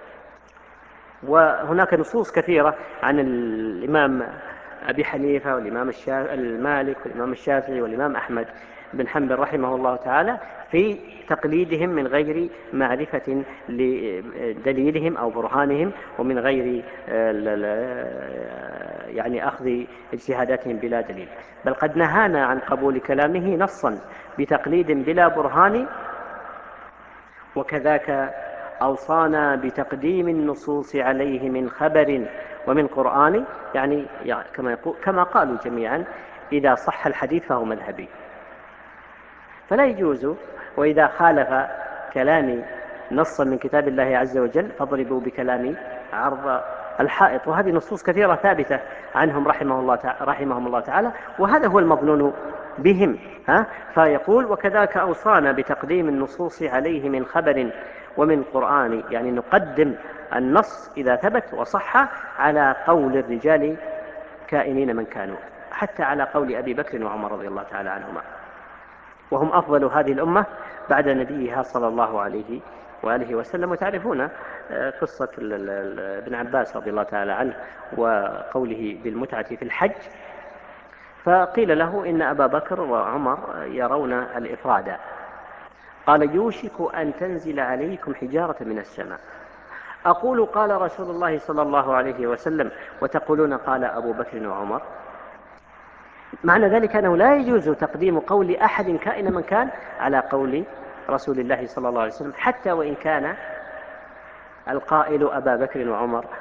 [SPEAKER 2] وهناك نصوص كثيرة عن الإمام أبي حنيفة والإمام المالك والإمام الشافعي والإمام أحمد بن حنبل رحمه الله تعالى في تقليدهم من غير معرفة لدليلهم أو برهانهم ومن غير يعني أخذ اجتهاداتهم بلا دليل. بل قد نهانا عن قبول كلامه نصا بتقليد بلا برهان، وكذاك أوصانا بتقديم النصوص عليه من خبر ومن قرآن. يعني كما, يقول كما قالوا جميعا: إذا صح الحديث فهو مذهبي. فلا يجوز، وإذا خالف كلامي نصا من كتاب الله عز وجل فاضربوا بكلامي عرض الحائط. وهذه نصوص كثيرة ثابتة عنهم رحمه الله رحمهم الله تعالى، وهذا هو المظنون بهم. ها؟ فيقول: وكذاك أوصانا بتقديم النصوص عليه من خبر ومن قرآن. يعني نقدم النص إذا ثبت وصح على قول الرجال كائنين من كانوا، حتى على قول أبي بكر وعمر رضي الله تعالى عنهما، وهم أفضل هذه الأمة بعد نبيها صلى الله عليه وآله وسلم. وتعرفون قصة ابن عباس رضي الله تعالى عنه وقوله بالمتعة في الحج، فقيل له إن أبا بكر وعمر يرون الإفراد، قال: يوشك أن تنزل عليكم حجارة من السماء، أقول قال رسول الله صلى الله عليه وسلم وتقولون قال أبو بكر وعمر. معنى ذلك أنه لا يجوز تقديم قول أحد كائن من كان على قول رسول الله صلى الله عليه وسلم، حتى وإن كان القائل أبا بكر وعمر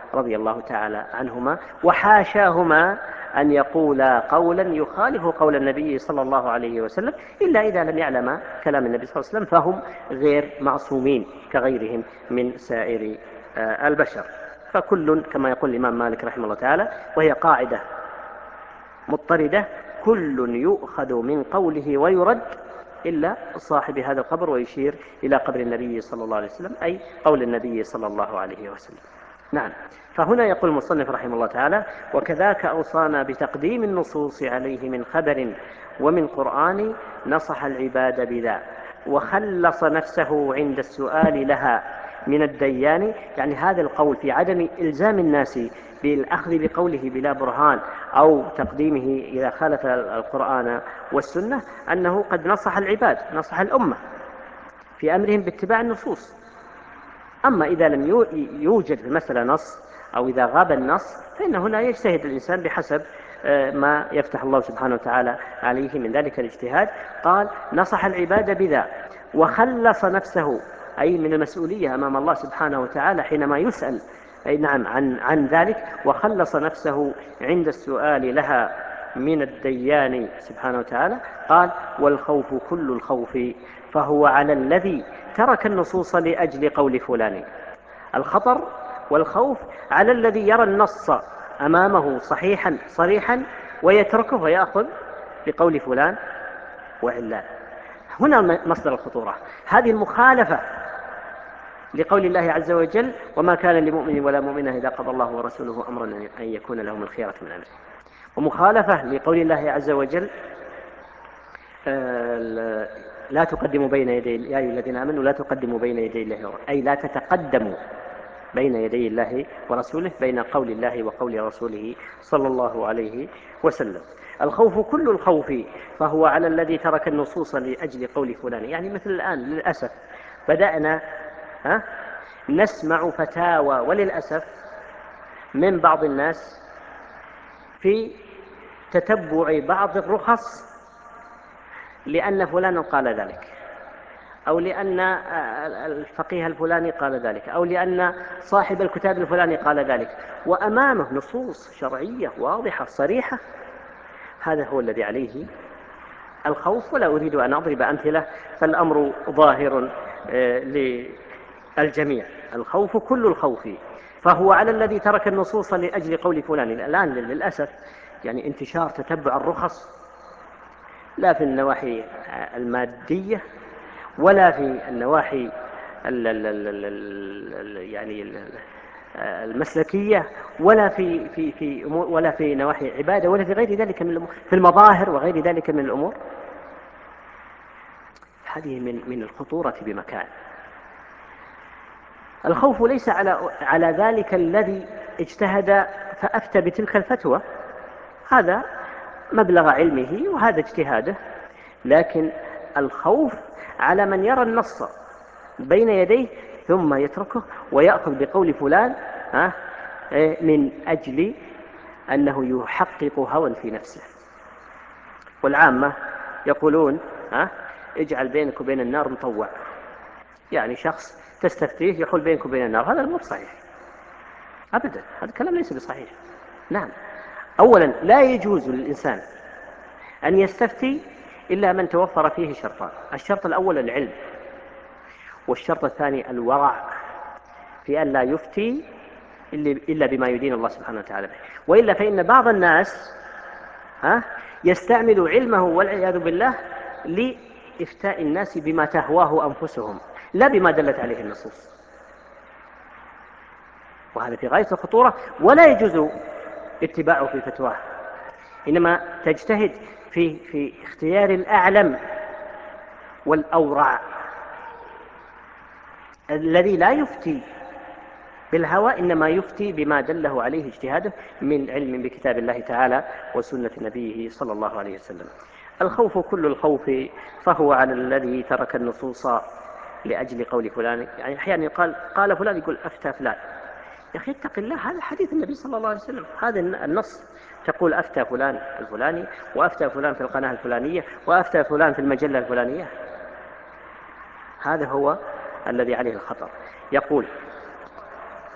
[SPEAKER 2] رضي الله تعالى عنهما، وحاشاهما أن يقولا قولا يخالف قول النبي صلى الله عليه وسلم إلا إذا لم يعلم كلام النبي صلى الله عليه وسلم، فهم غير معصومين كغيرهم من سائر البشر. فكل كما يقول الإمام مالك رحمه الله تعالى، وهي قاعدة مضطردة: كل يؤخذ من قوله ويرد إلا صاحب هذا القبر، ويشير إلى قبر النبي صلى الله عليه وسلم أي قول النبي صلى الله عليه وسلم. نعم. فهنا يقول المصنف رحمه الله تعالى: وكذاك أوصانا بتقديم النصوص عليه من خبر ومن قرآن نصح العباد بذا، وخلص نفسه عند السؤال لها من الديان. يعني هذا القول في عدم إلزام الناس بالأخذ بقوله بلا برهان أو تقديمه إذا خالف القرآن والسنة، أنه قد نصح العباد، نصح الأمة في أمرهم باتباع النصوص. أما إذا لم يوجد في المسألة نص أو إذا غاب النص، فإن هنا يجتهد الإنسان بحسب ما يفتح الله سبحانه وتعالى عليه من ذلك الاجتهاد. قال: نصح العباد بذا وخلص نفسه، أي من المسؤولية أمام الله سبحانه وتعالى حينما يسأل أي نعم عن, عن ذلك، وخلص نفسه عند السؤال لها من الديان سبحانه وتعالى. قال: والخوف كل الخوف فهو على الذي ترك النصوص لأجل قول فلان. الخطر والخوف على الذي يرى النص أمامه صحيحا صريحا ويتركه ويأخذ بقول فلان وعلان. هنا مصدر الخطورة، هذه المخالفة لقول الله عز وجل: وما كان لمؤمن ولا مؤمنة إذا قضى الله ورسوله أمرا أن يكون لهم الخيرة من أمره. ومخالفة لقول الله عز وجل: لا تقدموا بين يدي يا أيها الذين آمنوا لا تقدموا بين يدي الله، أي لا تتقدموا بين يدي الله ورسوله، بين قول الله وقول رسوله صلى الله عليه وسلم. الخوف كل الخوف فهو على الذي ترك النصوص لأجل قول فلان. يعني مثل الآن للأسف بدأنا ها نسمع فتاوى وللأسف من بعض الناس في تتبع بعض الرخص لأن فلانا قال ذلك، أو لأن الفقيه الفلاني قال ذلك، أو لأن صاحب الكتاب الفلاني قال ذلك، وأمامه نصوص شرعية واضحة صريحة. هذا هو الذي عليه الخوف، ولا أريد أن أضرب أمثلة، فالأمر ظاهر للجميع. الخوف كل الخوف فهو على الذي ترك النصوص لأجل قول فلان. الآن للأسف يعني انتشار تتبع الرخص، لا في النواحي المادية ولا في النواحي ال ال ال ال يعني المسلكية، ولا في في في ولا في نواحي عبادة، ولا في غير ذلك من الأمور، في المظاهر وغير ذلك من الأمور. هذه من من الخطورة بمكان. الخوف ليس على على ذلك الذي اجتهد فأفتى بتلك الفتوى، هذا مبلغ علمه وهذا اجتهاده، لكن الخوف على من يرى النص بين يديه ثم يتركه ويأخذ بقول فلان من أجل أنه يحقق هوى في نفسه. والعامة يقولون اجعل بينك وبين النار مطوع، يعني شخص تستفتيه يحول بينك وبين النار. هذا مو صحيح أبدا، هذا الكلام ليس بصحيح. نعم، أولا لا يجوز للإنسان أن يستفتي إلا من توفر فيه شرطان: الشرط الأول العلم، والشرط الثاني الورع في أن لا يفتي إلا بما يدين الله سبحانه وتعالى به. وإلا فإن بعض الناس ها يستعمل علمه والعياذ بالله لإفتاء الناس بما تهواه أنفسهم لا بما دلت عليه النصوص، وهذا في غاية الخطورة، ولا يجوز اتباعه في فتواه. إنما تجتهد في في اختيار الأعلم والأورع الذي لا يفتي بالهوى، إنما يفتي بما دله عليه اجتهاده من علم بكتاب الله تعالى وسنة نبيه صلى الله عليه وسلم. الخوف كل الخوف فهو على الذي ترك النصوص لأجل قول فلان. يعني أحيانا يقال قال فلان، يقول أفتى فلان. يا أخي اتق الله، هذا حديث النبي صلى الله عليه وسلم، هذا النص. تقول أفتى فلان الفلاني، وأفتى فلان في القناة الفلانية، وأفتى فلان في المجلة الفلانية. هذا هو الذي عليه الخطر. يقول: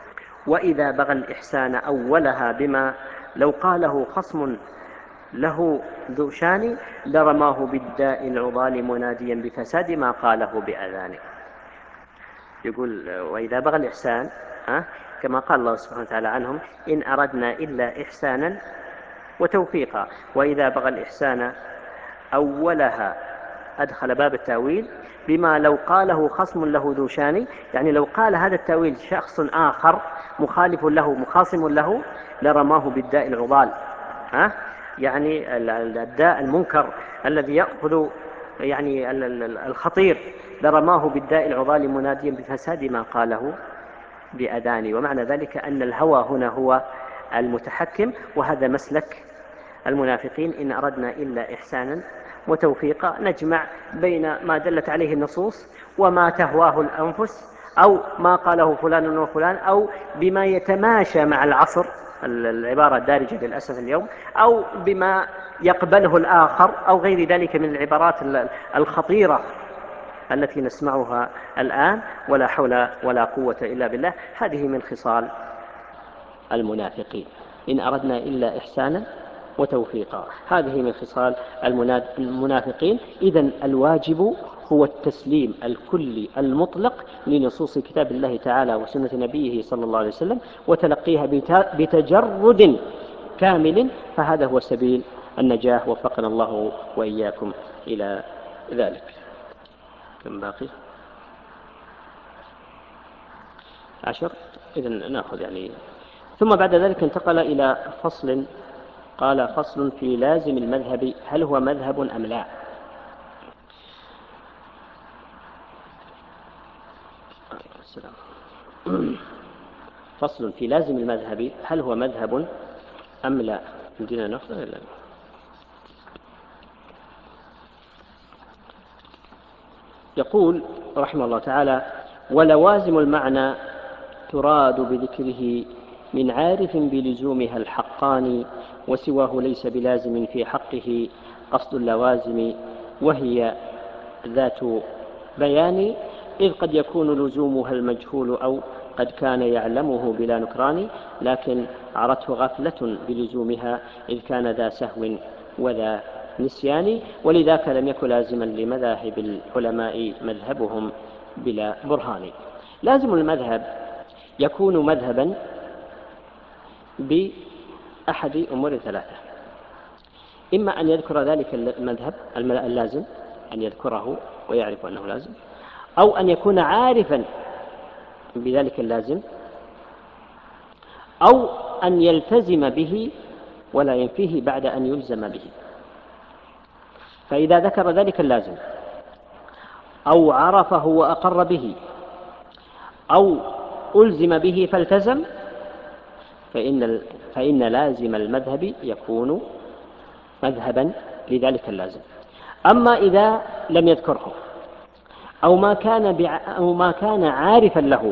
[SPEAKER 2] وإذا بغى الإحسان أولها بما لو قاله خصم له ذو شان لرماه بالداء العضال مناديا بفساد ما قاله بأذان. يقول وإذا بغى الإحسان ها كما قال الله سبحانه وتعالى عنهم إن أردنا إلا إحسانا وتوفيقا. وإذا بغى الإحسان أولها أدخل باب التأويل بما لو قاله خصم له ذو شان، يعني لو قال هذا التأويل شخص آخر مخالف له مخاصم له لرماه بالداء العضال، ها يعني الداء المنكر الذي يأخذ يعني الخطير، لرماه بالداء العضال مناديا بفساد ما قاله بأذان. ومعنى ذلك أن الهوى هنا هو المتحكم، وهذا مسلك المنافقين. إن أردنا إلا إحسانا وتوفيقا، نجمع بين ما دلت عليه النصوص وما تهواه الأنفس أو ما قاله فلان وفلان أو بما يتماشى مع العصر، العبارة الدارجة للأسف اليوم، أو بما يقبله الآخر أو غير ذلك من العبارات الخطيرة التي نسمعها الآن، ولا حول ولا قوة إلا بالله. هذه من خصال المنافقين. إن أردنا إلا إحسانا وتوفيقا، هذه من خصال المنافقين. إذن الواجب هو التسليم الكلي المطلق لنصوص كتاب الله تعالى وسنة نبيه صلى الله عليه وسلم وتلقيها بتجرد كامل، فهذا هو سبيل النجاح. وفقنا الله وإياكم إلى ذلك. كم باقي؟ عشر. إذن نأخذ يعني. ثم بعد ذلك انتقل إلى فصل، قال فصل في لازم المذهب هل هو مذهب أم لا. فصل في لازم المذهب هل هو مذهب أم لا. عندنا نقطة ولا لا؟ يقول رحمه الله تعالى ولوازم المعنى تراد بذكره من عارف بلزومها الحقان وسواه ليس بلازم في حقه قصد اللوازم وهي ذات بيان، إذ قد يكون لزومها المجهول أو قد كان يعلمه بلا نكران، لكن عرته غفلة بلزومها إذ كان ذا سهو وذا نسيان، ولذاك لم يكن لازما لمذاهب العلماء مذهبهم بلا برهان. لازم المذهب يكون مذهبا بأحد أمور ثلاثة: إما أن يذكر ذلك المذهب اللازم، أن يذكره ويعرف أنه لازم، أو أن يكون عارفا بذلك اللازم، أو أن يلتزم به ولا ينفيه بعد أن يلزم به. فإذا ذكر ذلك اللازم أو عرفه وأقر به أو ألزم به فالتزم فإن, فإن لازم المذهب يكون مذهبا لذلك اللازم. أما إذا لم يذكره أو ما كان, بع... أو ما كان عارفا له،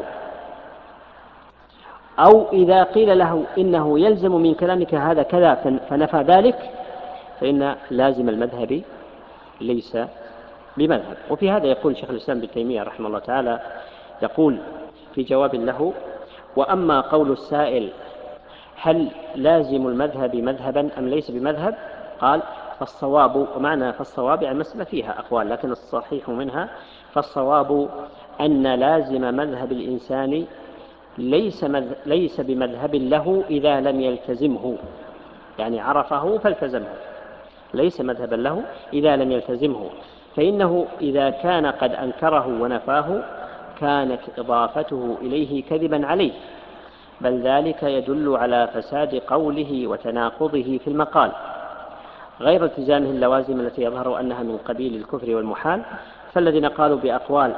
[SPEAKER 2] أو إذا قيل له إنه يلزم من كلامك هذا كذا فنفى ذلك، فإن لازم المذهب ليس بمذهب. وفي هذا يقول شيخ الإسلام ابن تيمية رحمه الله تعالى، يقول في جواب له: وأما قول السائل هل لازم المذهب مذهبا أم ليس بمذهب، قال فالصواب، ومعنى فالصواب يعني المسألة فيها أقوال لكن الصحيح منها، فالصواب أن لازم مذهب الإنسان ليس, مذ... ليس بمذهب له إذا لم يلتزمه، يعني عرفه فالتزمه، ليس مذهبا له إذا لم يلتزمه، فإنه إذا كان قد أنكره ونفاه كانت إضافته إليه كذبا عليه، بل ذلك يدل على فساد قوله وتناقضه في المقال، غير التزامه اللوازم التي يظهر أنها من قبيل الكفر والمحال. فالذين قالوا بأقوال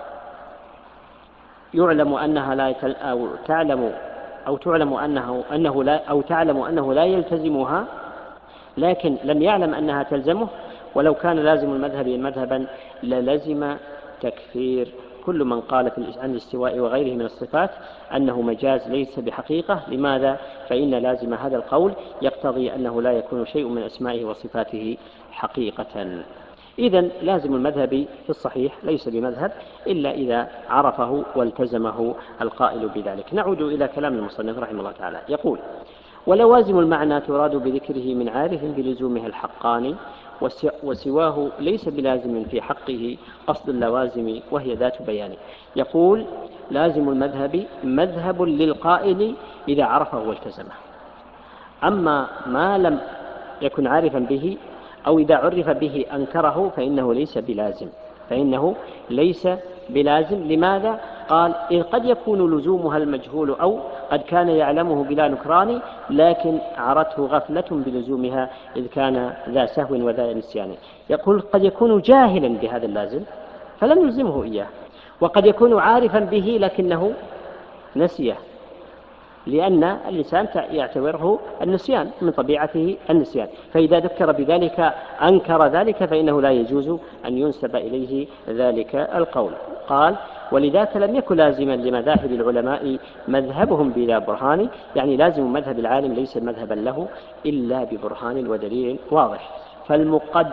[SPEAKER 2] يعلم أنها لا يتل... أو تعلم أو تعلم أنه أنه لا أو تعلم أنه لا يلتزمها لكن لم يعلم أنها تلزمه، ولو كان لازم المذهب مذهبا للزم تكفير كل من قال عن الاستواء وغيره من الصفات أنه مجاز ليس بحقيقة. لماذا؟ فإن لازم هذا القول يقتضي أنه لا يكون شيء من أسمائه وصفاته حقيقة. إذن لازم المذهب في الصحيح ليس بمذهب إلا إذا عرفه والتزمه القائل بذلك. نعود إلى كلام المصنف رحمه الله تعالى، يقول: ولوازم المعنى تراد بذكره من عارف بلزومها الحقاني، وسواه ليس بلازم في حقه قصد اللوازم وهي ذات بيان. يقول: لازم المذهب مذهب للقائل إذا عرفه والتزمه، أما ما لم يكن عارفا به أو إذا عرف به أنكره فإنه ليس بلازم فإنه ليس بلازم لماذا؟ قال: إذ قد يكون لزومها المجهول، أو قد كان يعلمه بلا نكران لكن عرته غفلة بلزومها إذ كان ذا سهو وذا نسيان. يقول: قد يكون جاهلا بهذا اللازم فلم يلزمه إياه، وقد يكون عارفا به لكنه نسيه، لأن اللسان يعتبره النسيان من طبيعته النسيان، فإذا ذكر بذلك أنكر ذلك فإنه لا يجوز أن ينسب إليه ذلك القول. قال: ولذاك لم يكن لازما لمذاهب العلماء مذهبهم بلا برهان، يعني لازم مذهب العالم ليس مذهبا له إلا ببرهان ودليل واضح. فالمقد...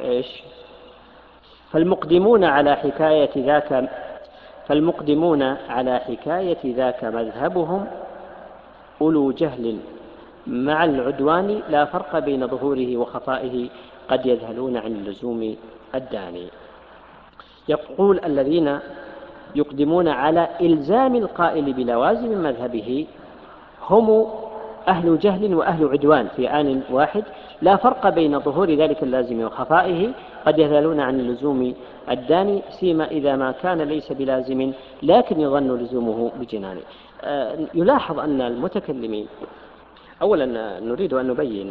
[SPEAKER 2] فالمقدمون على حكاية ذاك فالمقدمون على حكاية ذاك مذهبهم أولو جهل مع العدوان، لا فرق بين ظهوره وخفائه، قد يذهلون عن اللزوم الداني. يقول: الذين يقدمون على إلزام القائل بلوازم مذهبه هم أهل جهل وأهل عدوان في آن واحد، لا فرق بين ظهور ذلك اللازم وخفائه، قد يذهلون عن اللزوم الداني، سيما إذا ما كان ليس بلازم لكن يظن لزومه بجنان. يلاحظ أن المتكلمين، أولا نريد أن نبين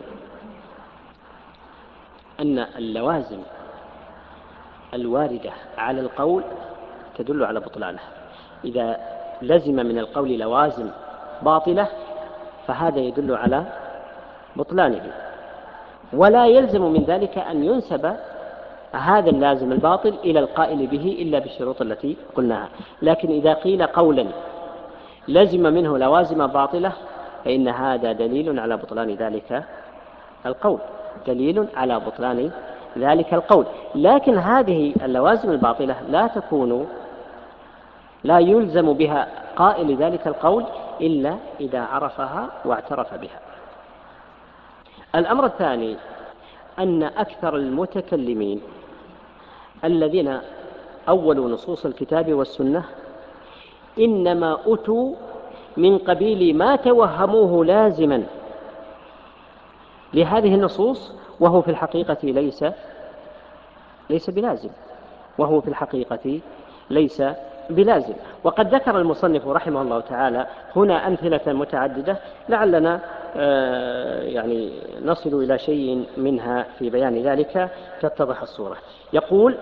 [SPEAKER 2] أن اللوازم الواردة على القول تدل على بطلانه. إذا لزم من القول لوازم باطلة فهذا يدل على بطلانه، ولا يلزم من ذلك أن ينسب هذا اللازم الباطل إلى القائل به إلا بالشروط التي قلناها. لكن إذا قيل قولا لزم منه لوازم باطلة فإن هذا دليل على بطلان ذلك القول دليل على بطلان ذلك القول لكن هذه اللوازم الباطلة لا تكون لا يلزم بها قائل ذلك القول إلا إذا عرفها واعترف بها. الأمر الثاني أن أكثر المتكلمين الذين أولوا نصوص الكتاب والسنة إنما أتوا من قبيل ما توهموه لازما لهذه النصوص وهو في الحقيقة ليس ليس بلازم وهو في الحقيقة ليس بلازم. وقد ذكر المصنف رحمه الله تعالى هنا أمثلة متعددة لعلنا يعني نصل إلى شيء منها في بيان ذلك تتضح الصورة. يقول: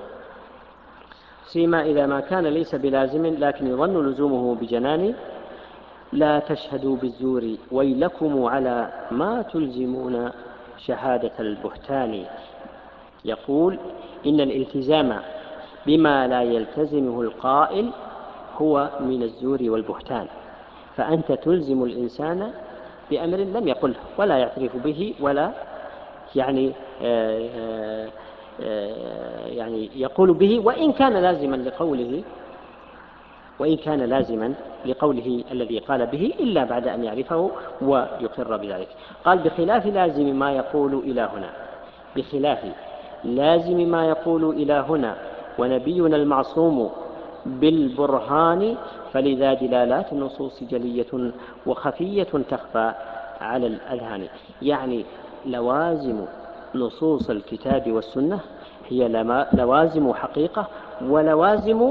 [SPEAKER 2] سيما إذا ما كان ليس بلازم لكن يظن لزومه بجنان، لا تشهدوا بالزور ويلكم على ما تلزمون شهادة البهتان. يقول: إن الالتزام بما لا يلتزمه القائل هو من الزور والبهتان، فأنت تلزم الإنسان بأمر لم يقله ولا يعترف به ولا يعني آآ آآ يعني يقول به وإن كان لازما لقوله وإن كان لازما لقوله الذي قال به إلا بعد أن يعرفه ويقر بذلك. قال: بخلاف لازم ما يقول إلى هنا بخلاف لازم ما يقول إلى هنا ونبينا المعصوم بالبرهان، فلذا دلالات النصوص جلية وخفية تخفى على الأذهان. يعني لوازم نصوص الكتاب والسنة هي لوازم حقيقة ولوازم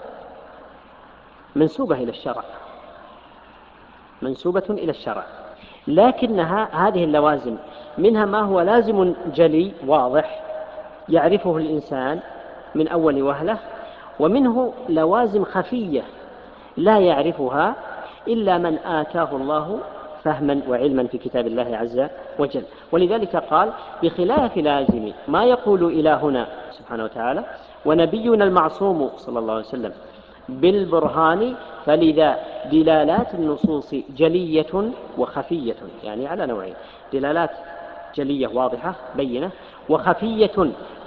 [SPEAKER 2] منسوبة إلى الشرع منسوبة إلى الشرع لكنها هذه اللوازم منها ما هو لازم جلي واضح يعرفه الإنسان من أول وهلة، ومنه لوازم خفية لا يعرفها إلا من آتاه الله فهما وعلما في كتاب الله عز وجل. ولذلك قال: بخلاف لازم ما يقول إلى هنا سبحانه وتعالى ونبينا المعصوم صلى الله عليه وسلم بالبرهان، فلذا دلالات النصوص جلية وخفية، يعني على نوعين: دلالات جلية واضحة بينة، وخفية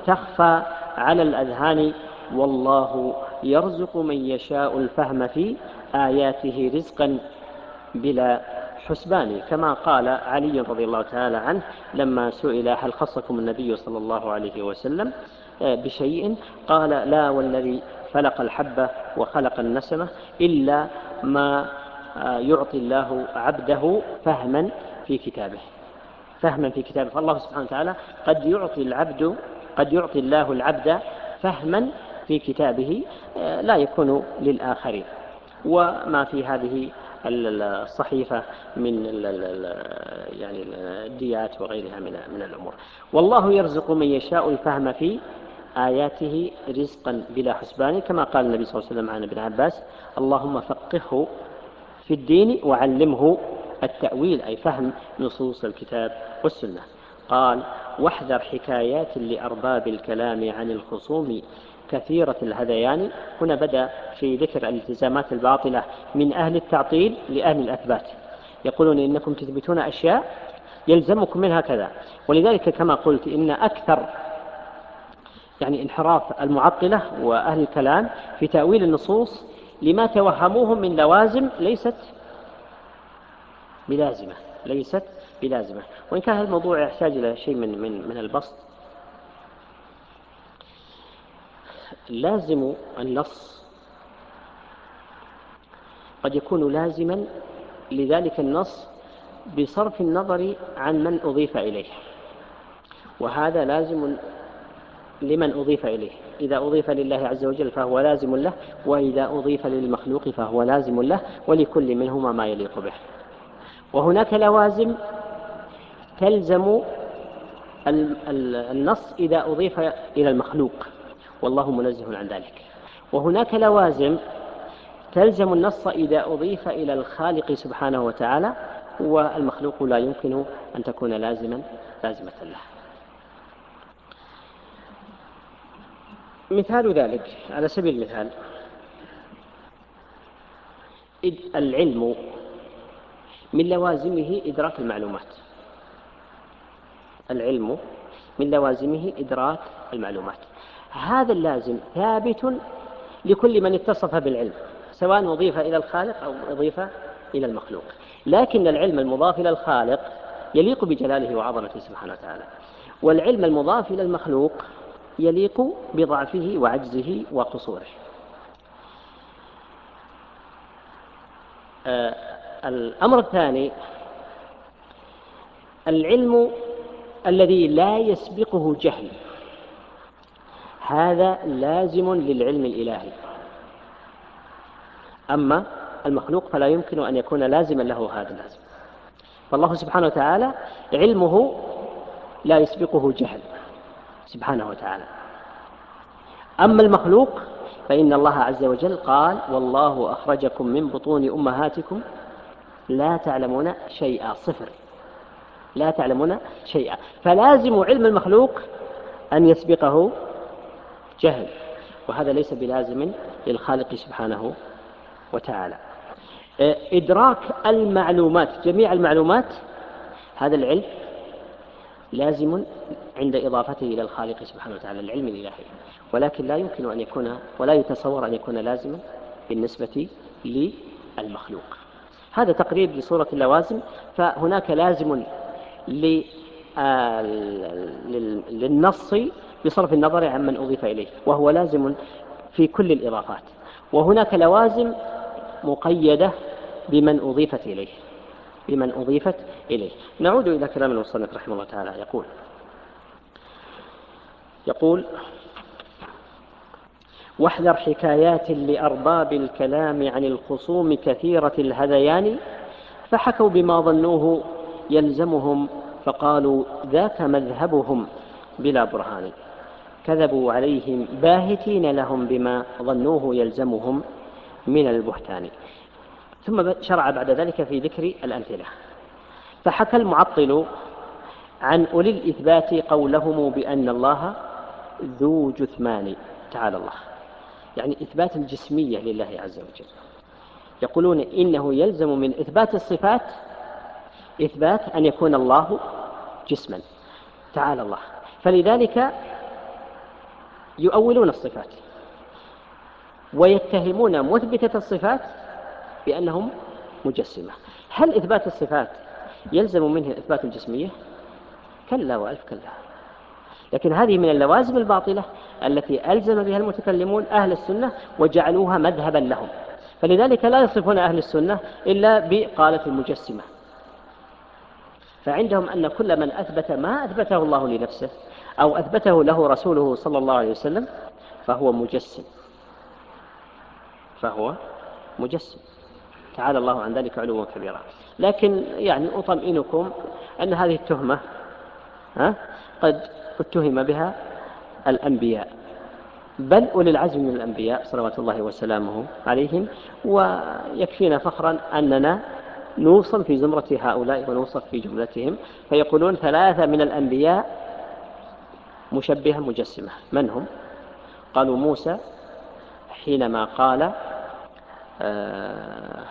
[SPEAKER 2] تخفى على الأذهان. والله يرزق من يشاء الفهم في آياته رزقا بلا حسبان، كما قال علي رضي الله تعالى عنه لما سئل هل خصكم النبي صلى الله عليه وسلم بشيء، قال لا والذي فلق الحبة وخلق النسمة إلا ما يعطي الله عبده فهما في كتابه، فهما في كتابه. فالله سبحانه وتعالى قد يعطي العبد قد يعطي الله العبد فهما في كتابه لا يكون للآخرين. وما في هذه الصحيفة من يعني الديات وغيرها من من الأمور. والله يرزق من يشاء الفهم في آياته رزقا بلا حسبان، كما قال النبي صلى الله عليه وسلم عن ابن عباس اللهم فقهه في الدين وعلمه التأويل، أي فهم نصوص الكتاب والسنة. قال واحذر حكايات لأرباب الكلام عن الخصوم كثيرة الهذيان. هنا بدأ في ذكر الالتزامات الباطلة من أهل التعطيل لأهل الأثبات، يقولون إنكم تثبتون أشياء يلزمكم منها كذا. ولذلك كما قلت إن أكثر يعني انحراف المعطلة وأهل الكلام في تأويل النصوص لما توهموهم من لوازم ليست بلازمة ليست بلازمة وإن كان هذا الموضوع يحتاج إلى شيء من من من البسط. لازم النص قد يكون لازما لذلك النص بصرف النظر عن من أضيف إليه، وهذا لازم لمن أضيف إليه. إذا أضيف لله عز وجل فهو لازم له، وإذا أضيف للمخلوق فهو لازم له، ولكل منهما ما يليق به. وهناك لوازم تلزم النص إذا أضيف إلى المخلوق والله منزه عن ذلك، وهناك لوازم تلزم النص إذا أضيف إلى الخالق سبحانه وتعالى، والمخلوق لا يمكن أن تكون لازما لازمة له. مثال ذلك على سبيل المثال العلم من لوازمه إدراك المعلومات. العلم من لوازمه إدراك المعلومات، هذا اللازم ثابت لكل من اتصف بالعلم سواء أضيف إلى الخالق أو أضيف إلى المخلوق. لكن العلم المضاف إلى الخالق يليق بجلاله وعظمته سبحانه وتعالى، والعلم المضاف إلى المخلوق يليق بضعفه وعجزه وقصوره. آه الأمر الثاني العلم الذي لا يسبقه جهل، هذا لازم للعلم الإلهي. أما المخلوق فلا يمكن أن يكون لازما له هذا اللازم. فالله سبحانه وتعالى علمه لا يسبقه جهل سبحانه وتعالى. أما المخلوق فإن الله عز وجل قال والله أخرجكم من بطون أمهاتكم لا تعلمون شيئا، صفر، لا تعلمون شيئا. فلازم علم المخلوق أن يسبقه جهل، وهذا ليس بلازم للخالق سبحانه وتعالى. إدراك المعلومات، جميع المعلومات، هذا العلم لازم عند إضافته إلى الخالق سبحانه وتعالى، العلم الإلهي، ولكن لا يمكن أن يكون ولا يتصور أن يكون لازما بالنسبة للمخلوق. هذا تقريب لصورة اللوازم. فهناك لازم للنص بصرف النظر عن من أضيف إليه، وهو لازم في كل الإضافات، وهناك لوازم مقيدة بمن أضيفت إليه بمن أضيفت إليه. نعود إلى كلام المصنف رحمه الله تعالى. يقول يقول واحذر حكايات لأرباب الكلام عن الخصوم كثيرة الهذيان، فحكوا بما ظنوه يلزمهم فقالوا ذاك مذهبهم بلا برهان، كذبوا عليهم باهتين لهم بما ظنوه يلزمهم من البهتان. ثم شرع بعد ذلك في ذكر الأمثلة. فحكى المعطل عن أولي الإثبات قولهم بأن الله ذو جثمان، تعالى الله، يعني إثبات الجسمية لله عز وجل. يقولون إنه يلزم من إثبات الصفات إثبات أن يكون الله جسما، تعالى الله. فلذلك يؤولون الصفات ويتهمون مثبتة الصفات بأنهم مجسمة. هل إثبات الصفات يلزم منه إثبات الجسمية؟ كلا وألف كلا. لكن هذه من اللوازم الباطلة التي ألزم بها المتكلمون أهل السنة وجعلوها مذهبا لهم، فلذلك لا يصفون أهل السنة إلا بقالة المجسمة. فعندهم أن كل من أثبت ما أثبته الله لنفسه أو أثبته له رسوله صلى الله عليه وسلم فهو مجسم، فهو مجسم، تعالى الله عن ذلك علوا كبيرا. لكن يعني أطمئنكم أن هذه التهمة ها قد اتهم بها الأنبياء، بل أولي العزم من الأنبياء صلوات الله وسلامه عليهم، ويكفينا فخرا أننا نوصل في زمرة هؤلاء ونوصف في جملتهم. فيقولون ثلاثة من الأنبياء مشبهة مجسمة. من هم؟ قالوا موسى حينما قال آه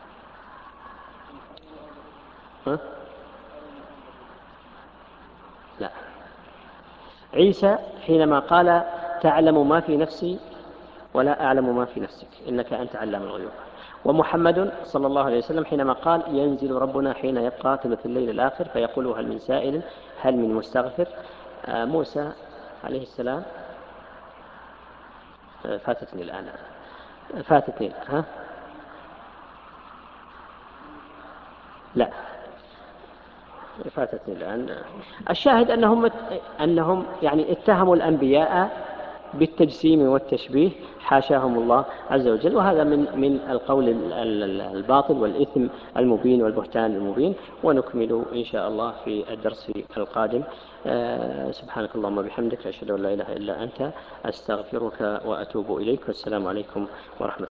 [SPEAKER 2] لا عيسى حينما قال تعلم ما في نفسي ولا أعلم ما في نفسك إنك أنت علام الغيوب. ومحمد صلى الله عليه وسلم حينما قال ينزل ربنا حين يبقى ثلث الليل الآخر فيقول هل من سائل هل من مستغفر. آه موسى عليه السلام آه فاتتني الآن فاتتني ها لا فاتتني الآن. الشاهد أنهم أنهم يعني اتهموا الأنبياء بالتجسيم والتشبيه، حاشاهم الله عز وجل، وهذا من من القول الباطل والإثم المبين والبهتان المبين. ونكمل إن شاء الله في الدرس القادم. آه سبحانك اللهم وبحمدك أشهد أن لا إله إلا أنت أستغفرك وأتوب إليك، والسلام عليكم ورحمة الله.